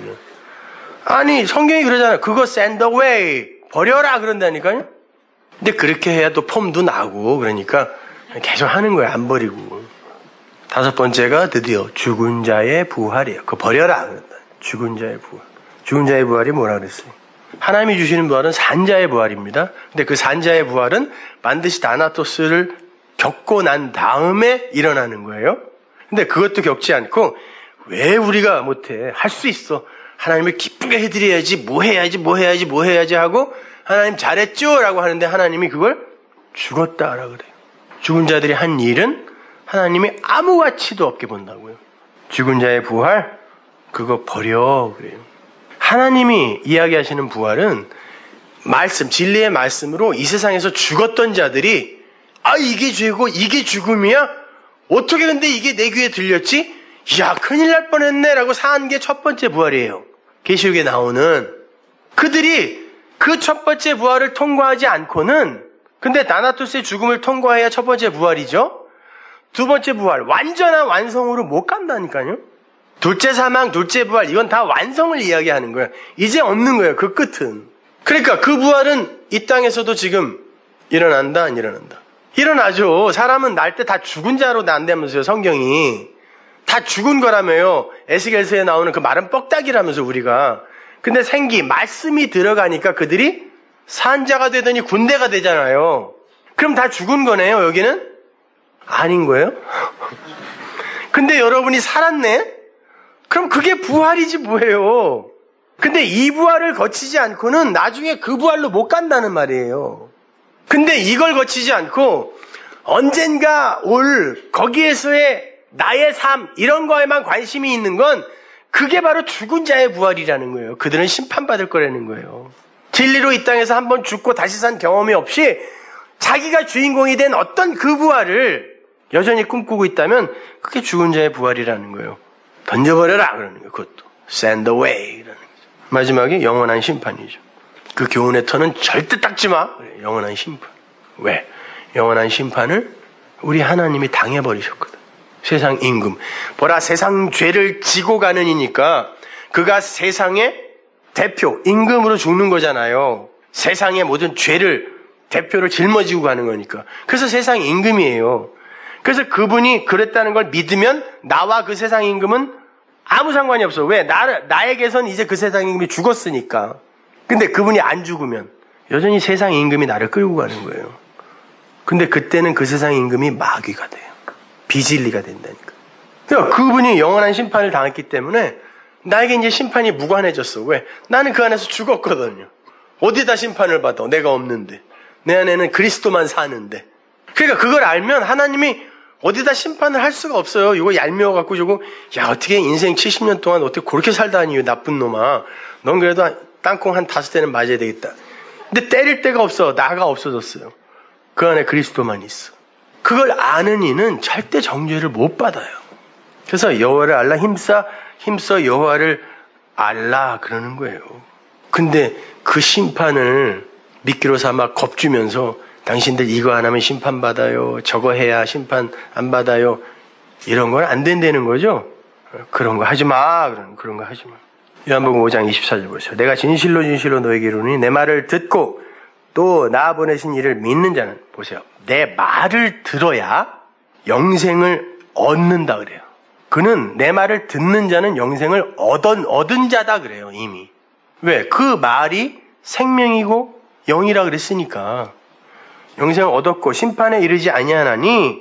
아니 성경이 그러잖아요. 그거 send away. 버려라 그런다니까요. 근데 그렇게 해야 또 폼도 나고 그러니까 계속 하는 거예요. 안 버리고. 다섯 번째가 드디어 죽은 자의 부활이에요. 그거 버려라 그런다. 죽은 자의 부활. 죽은 자의 부활이 뭐라 그랬어요? 하나님이 주시는 부활은 산자의 부활입니다. 근데 그 산자의 부활은 반드시 다나토스를 겪고 난 다음에 일어나는 거예요. 근데 그것도 겪지 않고 왜 우리가 못해? 할 수 있어. 하나님을 기쁘게 해드려야지. 뭐 해야지 하고 하나님 잘했죠? 라고 하는데 하나님이 그걸 죽었다라고 그래요. 죽은 자들이 한 일은 하나님이 아무 가치도 없게 본다고요. 죽은 자의 부활? 그거 버려. 그래요. 하나님이 이야기하시는 부활은 말씀, 진리의 말씀으로 이 세상에서 죽었던 자들이 이게 죄고 이게 죽음이야? 어떻게 근데 이게 내 귀에 들렸지? 야, 큰일 날 뻔했네 라고 사는 게 첫 번째 부활이에요. 계시록에 나오는 그들이 그 첫 번째 부활을 통과하지 않고는 근데 다나토스의 죽음을 통과해야 첫 번째 부활이죠. 두 번째 부활, 완전한 완성으로 못 간다니까요. 둘째 사망, 둘째 부활, 이건 다 완성을 이야기하는 거예요. 이제 없는 거예요, 그 끝은. 그러니까 그 부활은 이 땅에서도 지금 일어난다, 안 일어난다? 일어나죠. 사람은 날 때 다 죽은 자로 난다면서요, 성경이. 다 죽은 거라며요. 에스겔서에 나오는 그 마른 뻑딱이라면서 우리가. 근데 말씀이 들어가니까 그들이 산자가 되더니 군대가 되잖아요. 그럼 다 죽은 거네요, 여기는? 아닌 거예요? 근데 여러분이 살았네? 그럼 그게 부활이지 뭐예요. 근데 이 부활을 거치지 않고는 나중에 그 부활로 못 간다는 말이에요. 근데 이걸 거치지 않고 언젠가 올 거기에서의 나의 삶 이런 거에만 관심이 있는 건 그게 바로 죽은 자의 부활이라는 거예요. 그들은 심판받을 거라는 거예요. 진리로 이 땅에서 한번 죽고 다시 산 경험이 없이 자기가 주인공이 된 어떤 그 부활을 여전히 꿈꾸고 있다면 그게 죽은 자의 부활이라는 거예요. 던져버려라 그러는 거예요. 그것도 send away라는 거죠. 마지막에 영원한 심판이죠. 그 교훈의 터는 절대 닦지 마. 영원한 심판. 왜? 영원한 심판을 우리 하나님이 당해버리셨거든. 세상 임금. 보라 세상 죄를 지고 가는 이니까 그가 세상의 대표, 임금으로 죽는 거잖아요. 세상의 모든 죄를 대표를 짊어지고 가는 거니까. 그래서 세상 임금이에요. 그래서 그분이 그랬다는 걸 믿으면 나와 그 세상 임금은 아무 상관이 없어. 왜? 나에게선 이제 그 세상 임금이 죽었으니까. 근데 그분이 안 죽으면 여전히 세상 임금이 나를 끌고 가는 거예요. 근데 그때는 그 세상 임금이 마귀가 돼요. 비진리가 된다니까. 그러니까 그분이 영원한 심판을 당했기 때문에 나에게 이제 심판이 무관해졌어. 왜? 나는 그 안에서 죽었거든요. 어디다 심판을 받아? 내가 없는데. 내 안에는 그리스도만 사는데. 그러니까 그걸 알면 하나님이 어디다 심판을 할 수가 없어요. 이거 얄미워갖고 저거 야 어떻게 인생 70년 동안 어떻게 그렇게 살다니 나쁜 놈아. 넌 그래도 땅콩 한 5대는 맞아야 되겠다. 근데 때릴 데가 없어. 나가 없어졌어요. 그 안에 그리스도만 있어. 그걸 아는 이는 절대 정죄를 못 받아요. 그래서 여호와를 알라 힘써 여호와를 알라 그러는 거예요. 근데 그 심판을 미끼로 삼아 겁주면서 당신들 이거 안 하면 심판받아요. 저거 해야 심판 안 받아요. 이런 건 안 된다는 거죠. 그런 거 하지 마. 그런 거 하지 마. 요한복음 5장 24절 보세요. 내가 진실로 너에게 이르노니 내 말을 듣고 또 나 보내신 이를 믿는 자는 보세요. 내 말을 들어야 영생을 얻는다 그래요. 그는 내 말을 듣는 자는 영생을 얻은 자다 그래요. 이미. 왜? 그 말이 생명이고 영이라 그랬으니까. 영생을 얻었고 심판에 이르지 아니하나니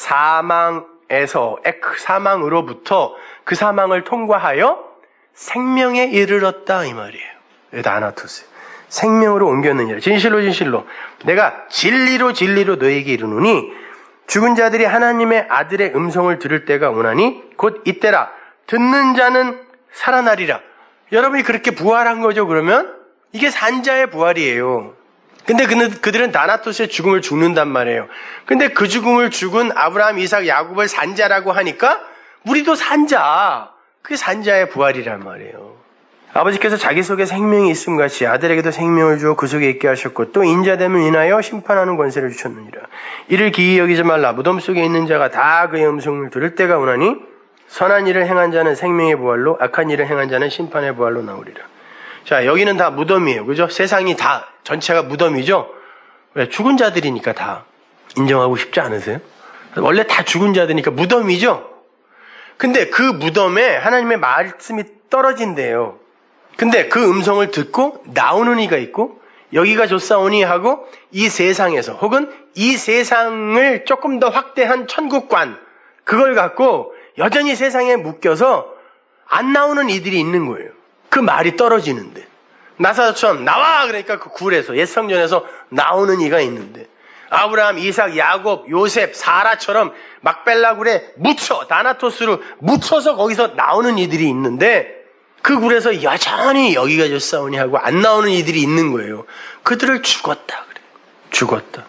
사망으로부터 그 사망을 통과하여 생명에 이르렀다 이 말이에요. 다나토스. 생명으로 옮겼느니라. 진실로 내가 진리로 너에게 이르노니 죽은 자들이 하나님의 아들의 음성을 들을 때가 오나니 곧 이때라. 듣는 자는 살아나리라. 여러분이 그렇게 부활한 거죠. 그러면 이게 산자의 부활이에요. 근데 그들은 다나토스의 죽음을 죽는단 말이에요. 근데 그 죽음을 죽은 아브라함, 이삭, 야곱을 산자라고 하니까 우리도 산자. 그게 산자의 부활이란 말이에요. 아버지께서 자기 속에 생명이 있음 같이 아들에게도 생명을 주어 그 속에 있게 하셨고 또 인자됨을 인하여 심판하는 권세를 주셨느니라. 이를 기이 여기지 말라. 무덤 속에 있는 자가 다 그의 음성을 들을 때가 오나니 선한 일을 행한 자는 생명의 부활로 악한 일을 행한 자는 심판의 부활로 나오리라. 자, 여기는 다 무덤이에요. 그죠? 세상이 다 전체가 무덤이죠? 왜? 죽은 자들이니까 다 인정하고 싶지 않으세요? 원래 다 죽은 자들이니까 무덤이죠? 근데 그 무덤에 하나님의 말씀이 떨어진대요. 근데 그 음성을 듣고 나오는 이가 있고 여기가 좋사오니 하고 이 세상에서 혹은 이 세상을 조금 더 확대한 천국관 그걸 갖고 여전히 세상에 묶여서 안 나오는 이들이 있는 거예요. 그 말이 떨어지는데 나사로처럼 나와 그러니까 그 굴에서 옛 성전에서 나오는 이가 있는데 아브라함, 이삭, 야곱, 요셉, 사라처럼 막벨라 굴에 다나토스로 묻혀서 거기서 나오는 이들이 있는데 그 굴에서 여전히 여기가 좋사오니 하고 안 나오는 이들이 있는 거예요. 그들을 죽었다 그래요. 죽었다.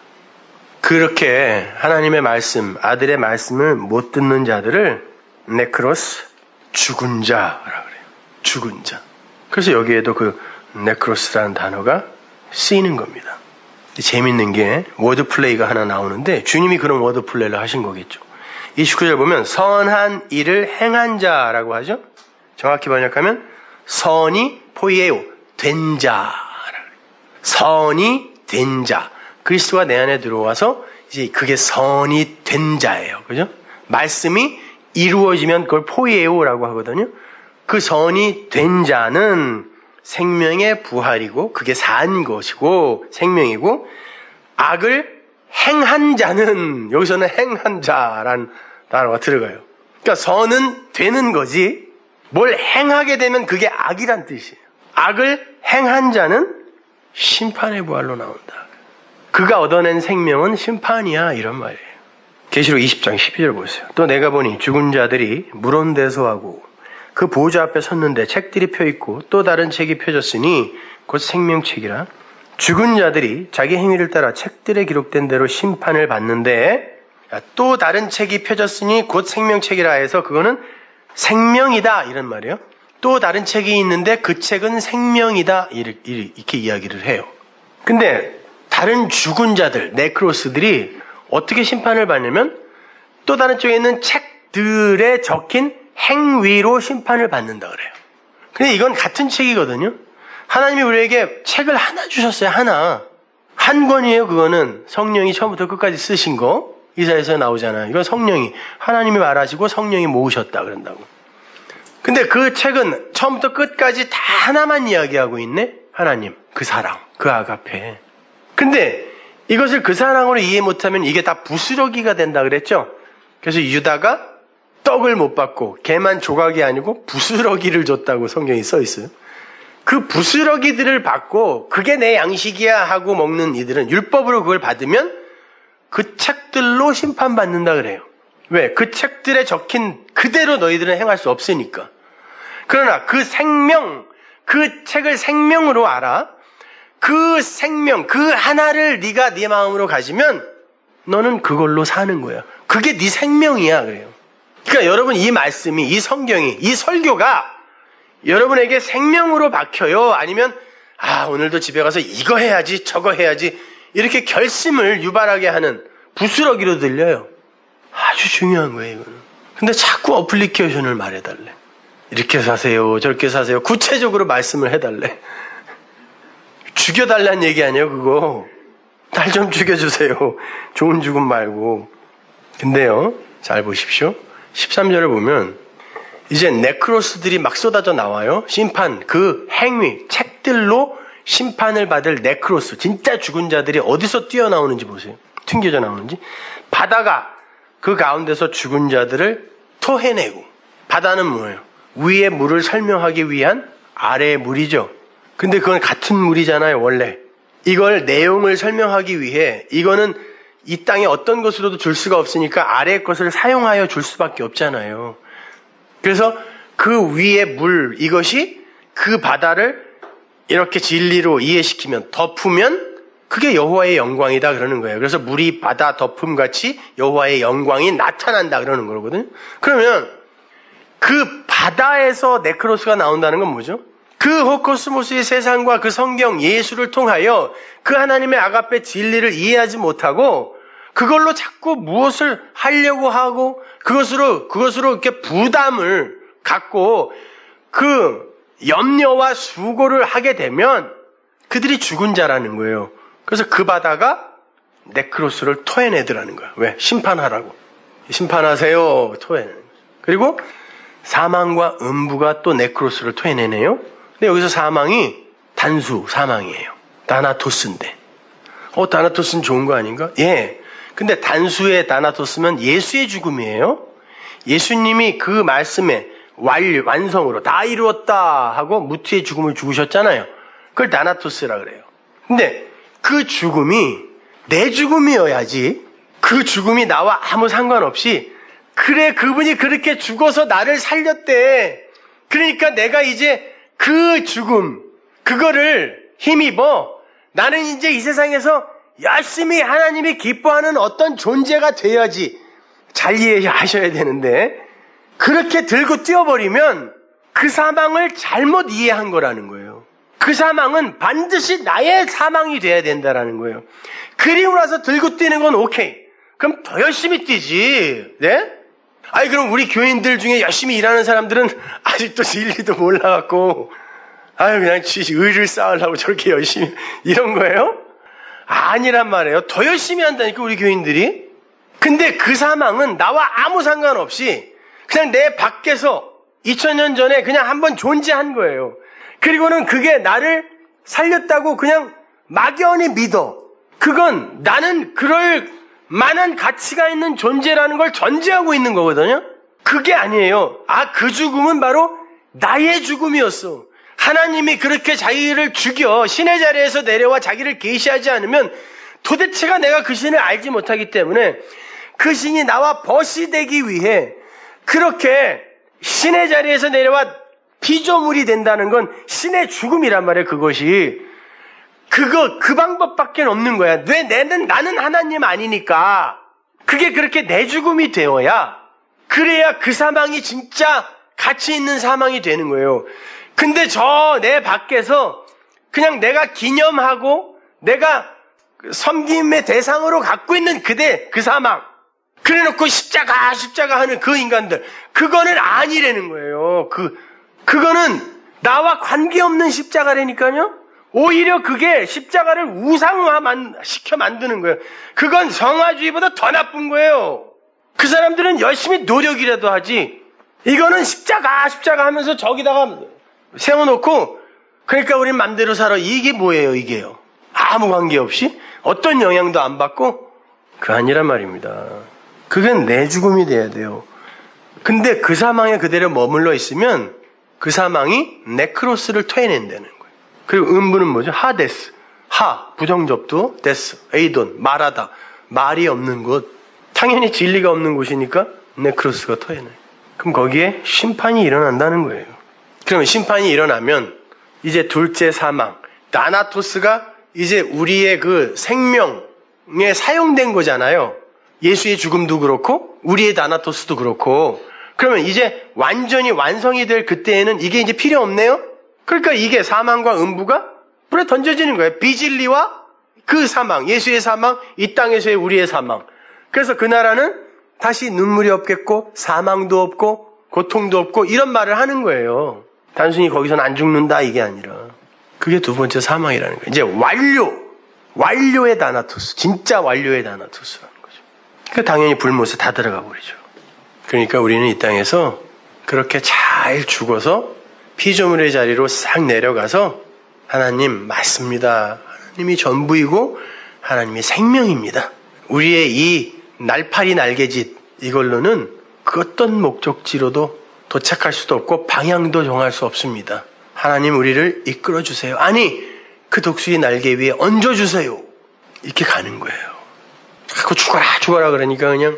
그렇게 하나님의 말씀, 아들의 말씀을 못 듣는 자들을 네크로스, 죽은 자라고 그래요. 죽은 자. 그래서 여기에도 그 네크로스라는 단어가 쓰이는 겁니다. 재밌는 게 워드플레이가 하나 나오는데 주님이 그런 워드플레이를 하신 거겠죠. 29절 보면 선한 일을 행한 자라고 하죠. 정확히 번역하면 선이 포이에오 된 자. 선이 된 자. 그리스도가 내 안에 들어와서 이제 그게 선이 된 자예요. 그죠? 말씀이 이루어지면 그걸 포이에오라고 하거든요. 그 선이 된 자는 생명의 부활이고 그게 산 것이고 생명이고 악을 행한 자는 여기서는 행한 자라는 단어가 들어가요. 그러니까 선은 되는 거지 뭘 행하게 되면 그게 악이란 뜻이에요. 악을 행한 자는 심판의 부활로 나온다. 그가 얻어낸 생명은 심판이야 이런 말이에요. 계시록 20장 12절 보세요. 또 내가 보니 죽은 자들이 물온대소하고 그 보좌 앞에 섰는데 책들이 펴있고 또 다른 책이 펴졌으니 곧 생명책이라 죽은 자들이 자기 행위를 따라 책들에 기록된 대로 심판을 받는데 또 다른 책이 펴졌으니 곧 생명책이라 해서 그거는 생명이다 이런 말이에요. 또 다른 책이 있는데 그 책은 생명이다 이렇게 이야기를 해요. 근데 다른 죽은 자들 네크로스들이 어떻게 심판을 받냐면 또 다른 쪽에 있는 책들에 적힌 행위로 심판을 받는다 그래요. 근데 이건 같은 책이거든요. 하나님이 우리에게 책을 하나 주셨어요. 하나. 한 권이에요. 그거는 성령이 처음부터 끝까지 쓰신 거. 이사야서에 나오잖아요. 이건 성령이 하나님이 말하시고 성령이 모으셨다 그런다고. 근데 그 책은 처음부터 끝까지 다 하나만 이야기하고 있네. 하나님, 그 사랑, 그 아가페. 근데 이것을 그 사랑으로 이해 못하면 이게 다 부스러기가 된다 그랬죠. 그래서 유다가 떡을 못 받고 걔만 조각이 아니고 부스러기를 줬다고 성경이 써 있어요. 그 부스러기들을 받고 그게 내 양식이야 하고 먹는 이들은 율법으로 그걸 받으면 그 책들로 심판받는다 그래요. 왜? 그 책들에 적힌 그대로 너희들은 행할 수 없으니까. 그러나 그 생명, 그 책을 생명으로 알아. 그 생명, 그 하나를 네가 네 마음으로 가지면 너는 그걸로 사는 거야. 그게 네 생명이야. 그래요. 그러니까 여러분 이 말씀이, 이 성경이, 이 설교가 여러분에게 생명으로 박혀요? 아니면 오늘도 집에 가서 이거 해야지 저거 해야지 이렇게 결심을 유발하게 하는 부스러기로 들려요. 아주 중요한 거예요. 이거는. 근데 자꾸 어플리케이션을 말해달래. 이렇게 사세요 저렇게 사세요. 구체적으로 말씀을 해달래. 죽여달라는 얘기 아니에요 그거. 날 좀 죽여주세요. 좋은 죽음 말고. 근데요 잘 보십시오. 13절을 보면 이제 네크로스들이 막 쏟아져 나와요. 심판, 그 행위, 책들로 심판을 받을 네크로스, 진짜 죽은 자들이 어디서 뛰어나오는지 보세요. 튕겨져 나오는지. 바다가 그 가운데서 죽은 자들을 토해내고. 바다는 뭐예요? 위의 물을 설명하기 위한 아래의 물이죠. 근데 그건 같은 물이잖아요 원래. 이걸 내용을 설명하기 위해 이거는 이 땅에 어떤 것으로도 줄 수가 없으니까 아래의 것을 사용하여 줄 수밖에 없잖아요. 그래서 그 위의 물, 이것이 그 바다를 이렇게 진리로 이해시키면, 덮으면 그게 여호와의 영광이다 그러는 거예요. 그래서 물이 바다 덮음같이 여호와의 영광이 나타난다 그러는 거거든요. 그러면 그 바다에서 네크로스가 나온다는 건 뭐죠? 그 호코스모스의 세상과 그 성경 예수를 통하여 그 하나님의 아가페 진리를 이해하지 못하고 그걸로 자꾸 무엇을 하려고 하고 그것으로 이렇게 부담을 갖고 그 염려와 수고를 하게 되면 그들이 죽은 자라는 거예요. 그래서 그 바다가 네크로스를 토해내더라는 거예요. 왜? 심판하라고. 심판하세요. 토해내는 거예요. 그리고 사망과 음부가 또 네크로스를 토해내네요. 근데 여기서 사망이 단수 사망이에요. 다나토스인데. 다나토스는 좋은 거 아닌가? 예. 근데 단수의 다나토스면 예수의 죽음이에요. 예수님이 그 말씀에 완성으로 다 이루었다 하고 무트의 죽음을 죽으셨잖아요. 그걸 다나토스라 그래요. 근데 그 죽음이 내 죽음이어야지. 그 죽음이 나와 아무 상관없이 그래 그분이 그렇게 죽어서 나를 살렸대. 그러니까 내가 이제 그 죽음 그거를 힘입어 나는 이제 이 세상에서 열심히 하나님이 기뻐하는 어떤 존재가 돼야지. 잘 이해하셔야 되는데 그렇게 들고 뛰어버리면 그 사망을 잘못 이해한 거라는 거예요. 그 사망은 반드시 나의 사망이 돼야 된다라는 거예요. 그리고 나서 들고 뛰는 건 오케이. 그럼 더 열심히 뛰지. 네? 그럼 우리 교인들 중에 열심히 일하는 사람들은 아직도 진리도 몰라갖고 그냥 의를 쌓으려고 저렇게 열심히 이런 거예요? 아니란 말이에요. 더 열심히 한다니까 우리 교인들이. 근데 그 사망은 나와 아무 상관없이 그냥 내 밖에서 2000년 전에 그냥 한번 존재한 거예요. 그리고는 그게 나를 살렸다고 그냥 막연히 믿어. 그건 나는 그럴 만한 가치가 있는 존재라는 걸 전제하고 있는 거거든요. 그게 아니에요. 그 죽음은 바로 나의 죽음이었어. 하나님이 그렇게 자기를 죽여 신의 자리에서 내려와 자기를 계시하지 않으면 도대체가 내가 그 신을 알지 못하기 때문에 그 신이 나와 벗이 되기 위해 그렇게 신의 자리에서 내려와 피조물이 된다는 건 신의 죽음이란 말이에요. 그것이 그 방법밖에 없는 거야. 왜 나는 하나님 아니니까 그게 그렇게 내 죽음이 되어야 그래야 그 사망이 진짜 가치 있는 사망이 되는 거예요. 근데 내 밖에서 그냥 내가 기념하고 내가 섬김의 대상으로 갖고 있는 그 사망 그래놓고 십자가 하는 그 인간들 그거는 아니라는 거예요. 그거는 나와 관계없는 십자가라니까요. 오히려 그게 십자가를 우상화시켜 만드는 거예요. 그건 성화주의보다 더 나쁜 거예요. 그 사람들은 열심히 노력이라도 하지. 이거는 십자가 하면서 저기다가 세워놓고 그러니까 우린 맘대로 살아. 이게 뭐예요 이게요. 아무 관계없이 어떤 영향도 안 받고 그거 아니란 말입니다. 그건 내 죽음이 돼야 돼요. 근데 그 사망에 그대로 머물러 있으면 그 사망이 네크로스를 토해낸다는 거예요. 그리고 음부는 뭐죠? 하데스. 부정접두, 데스, 에이돈, 말하다. 말이 없는 곳. 당연히 진리가 없는 곳이니까 네크로스가 토해내요. 그럼 거기에 심판이 일어난다는 거예요. 그러면 심판이 일어나면 이제 둘째 사망. 다나토스가 이제 우리의 그 생명에 사용된 거잖아요. 예수의 죽음도 그렇고 우리의 다나토스도 그렇고. 그러면 이제 완전히 완성이 될 그때에는 이게 이제 필요 없네요. 그러니까 이게 사망과 음부가 불에 던져지는 거예요. 비진리와 그 사망, 예수의 사망, 이 땅에서의 우리의 사망. 그래서 그 나라는 다시 눈물이 없겠고 사망도 없고 고통도 없고 이런 말을 하는 거예요. 단순히 거기서는 안 죽는다 이게 아니라. 그게 두 번째 사망이라는 거예요. 이제 완료의 다나토스, 진짜 완료의 다나토스라는 거죠. 그 당연히 불못에 다 들어가 버리죠. 그러니까 우리는 이 땅에서 그렇게 잘 죽어서 피조물의 자리로 싹 내려가서 하나님 맞습니다. 하나님이 전부이고 하나님이 생명입니다. 우리의 이 날파리 날개짓 이걸로는 그 어떤 목적지로도 도착할 수도 없고 방향도 정할 수 없습니다. 하나님 우리를 이끌어 주세요. 아니 그 독수리 날개 위에 얹어 주세요. 이렇게 가는 거예요. 자꾸 죽어라 그러니까 그냥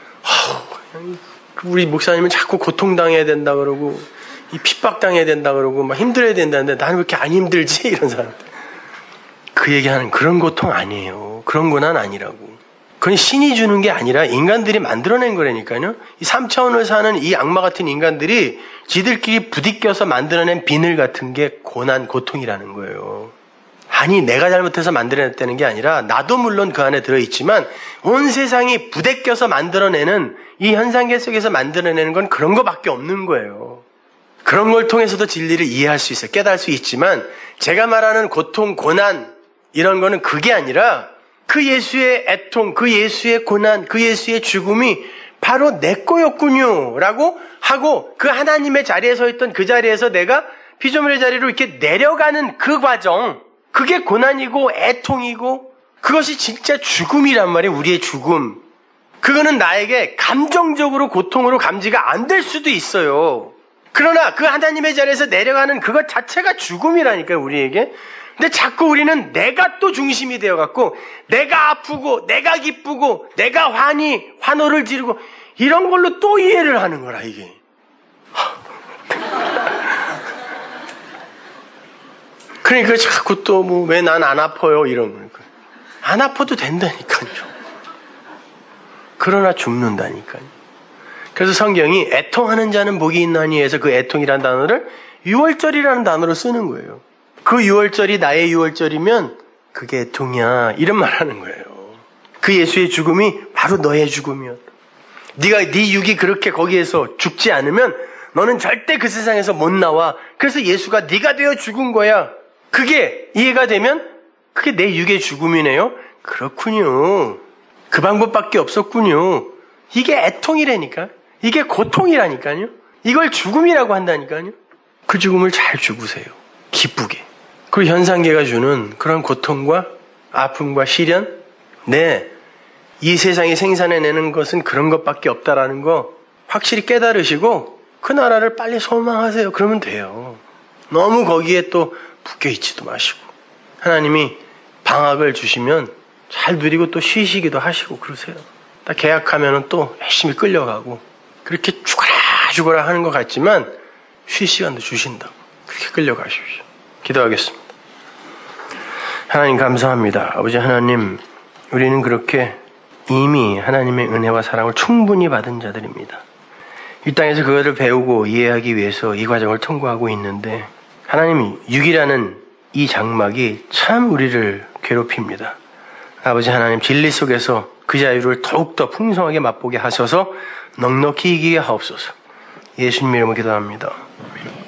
우리 목사님은 자꾸 고통당해야 된다 그러고 이 핍박당해야 된다 그러고 막 힘들어야 된다는데 나는 왜 이렇게 안 힘들지? 이런 사람들. 그 얘기하는 그런 고통 아니에요. 그런 고난 아니라고. 그건 신이 주는 게 아니라 인간들이 만들어낸 거라니까요. 이 3차원을 사는 이 악마 같은 인간들이 지들끼리 부딪혀서 만들어낸 비늘 같은 게 고난, 고통이라는 거예요. 아니 내가 잘못해서 만들어냈다는 게 아니라 나도 물론 그 안에 들어있지만 온 세상이 부대껴서 만들어내는 이 현상계 속에서 만들어내는 건 그런 거밖에 없는 거예요. 그런 걸 통해서도 진리를 이해할 수 있어요. 깨달을 수 있지만 제가 말하는 고통, 고난 이런 거는 그게 아니라 그 예수의 애통, 그 예수의 고난, 그 예수의 죽음이 바로 내 거였군요 라고 하고 그 하나님의 자리에 서 있던 그 자리에서 내가 피조물의 자리로 이렇게 내려가는 그 과정, 그게 고난이고 애통이고 그것이 진짜 죽음이란 말이에요. 우리의 죽음. 그거는 나에게 감정적으로 고통으로 감지가 안 될 수도 있어요. 그러나 그 하나님의 자리에서 내려가는 그것 자체가 죽음이라니까요, 우리에게. 근데 자꾸 우리는 내가 또 중심이 되어갖고 내가 아프고 내가 기쁘고 내가 환호를 지르고 이런 걸로 또 이해를 하는 거라 이게. 그러니까 자꾸 또 뭐 왜 난 안 아파요 이런 거니까. 안 아파도 된다니까요. 그러나 죽는다니까요. 그래서 성경이 애통하는 자는 복이 있나니 해서 그 애통이라는 단어를 유월절이라는 단어로 쓰는 거예요. 그 유월절이 나의 유월절이면 그게 애통이야. 이런 말 하는 거예요. 그 예수의 죽음이 바로 너의 죽음이야. 네 육이 그렇게 거기에서 죽지 않으면 너는 절대 그 세상에서 못 나와. 그래서 예수가 네가 되어 죽은 거야. 그게 이해가 되면 그게 내 육의 죽음이네요. 그렇군요. 그 방법밖에 없었군요. 이게 애통이라니까. 이게 고통이라니까요. 이걸 죽음이라고 한다니까요. 그 죽음을 잘 죽으세요. 기쁘게. 그 현상계가 주는 그런 고통과 아픔과 시련, 이 세상이 생산해내는 것은 그런 것밖에 없다라는 거 확실히 깨달으시고 그 나라를 빨리 소망하세요. 그러면 돼요. 너무 거기에 또 묶여있지도 마시고 하나님이 방학을 주시면 잘 누리고 또 쉬시기도 하시고 그러세요. 딱 계약하면 또 열심히 끌려가고 그렇게 죽어라 하는 것 같지만 쉴 시간도 주신다고 그렇게 끌려가십시오. 기도하겠습니다. 하나님 감사합니다. 아버지 하나님, 우리는 그렇게 이미 하나님의 은혜와 사랑을 충분히 받은 자들입니다. 이 땅에서 그것을 배우고 이해하기 위해서 이 과정을 통과하고 있는데 하나님 육이라는 이 장막이 참 우리를 괴롭힙니다. 아버지 하나님 진리 속에서 그 자유를 더욱더 풍성하게 맛보게 하셔서 넉넉히 이기게 하옵소서. 예수님 이름으로 기도합니다. 아멘.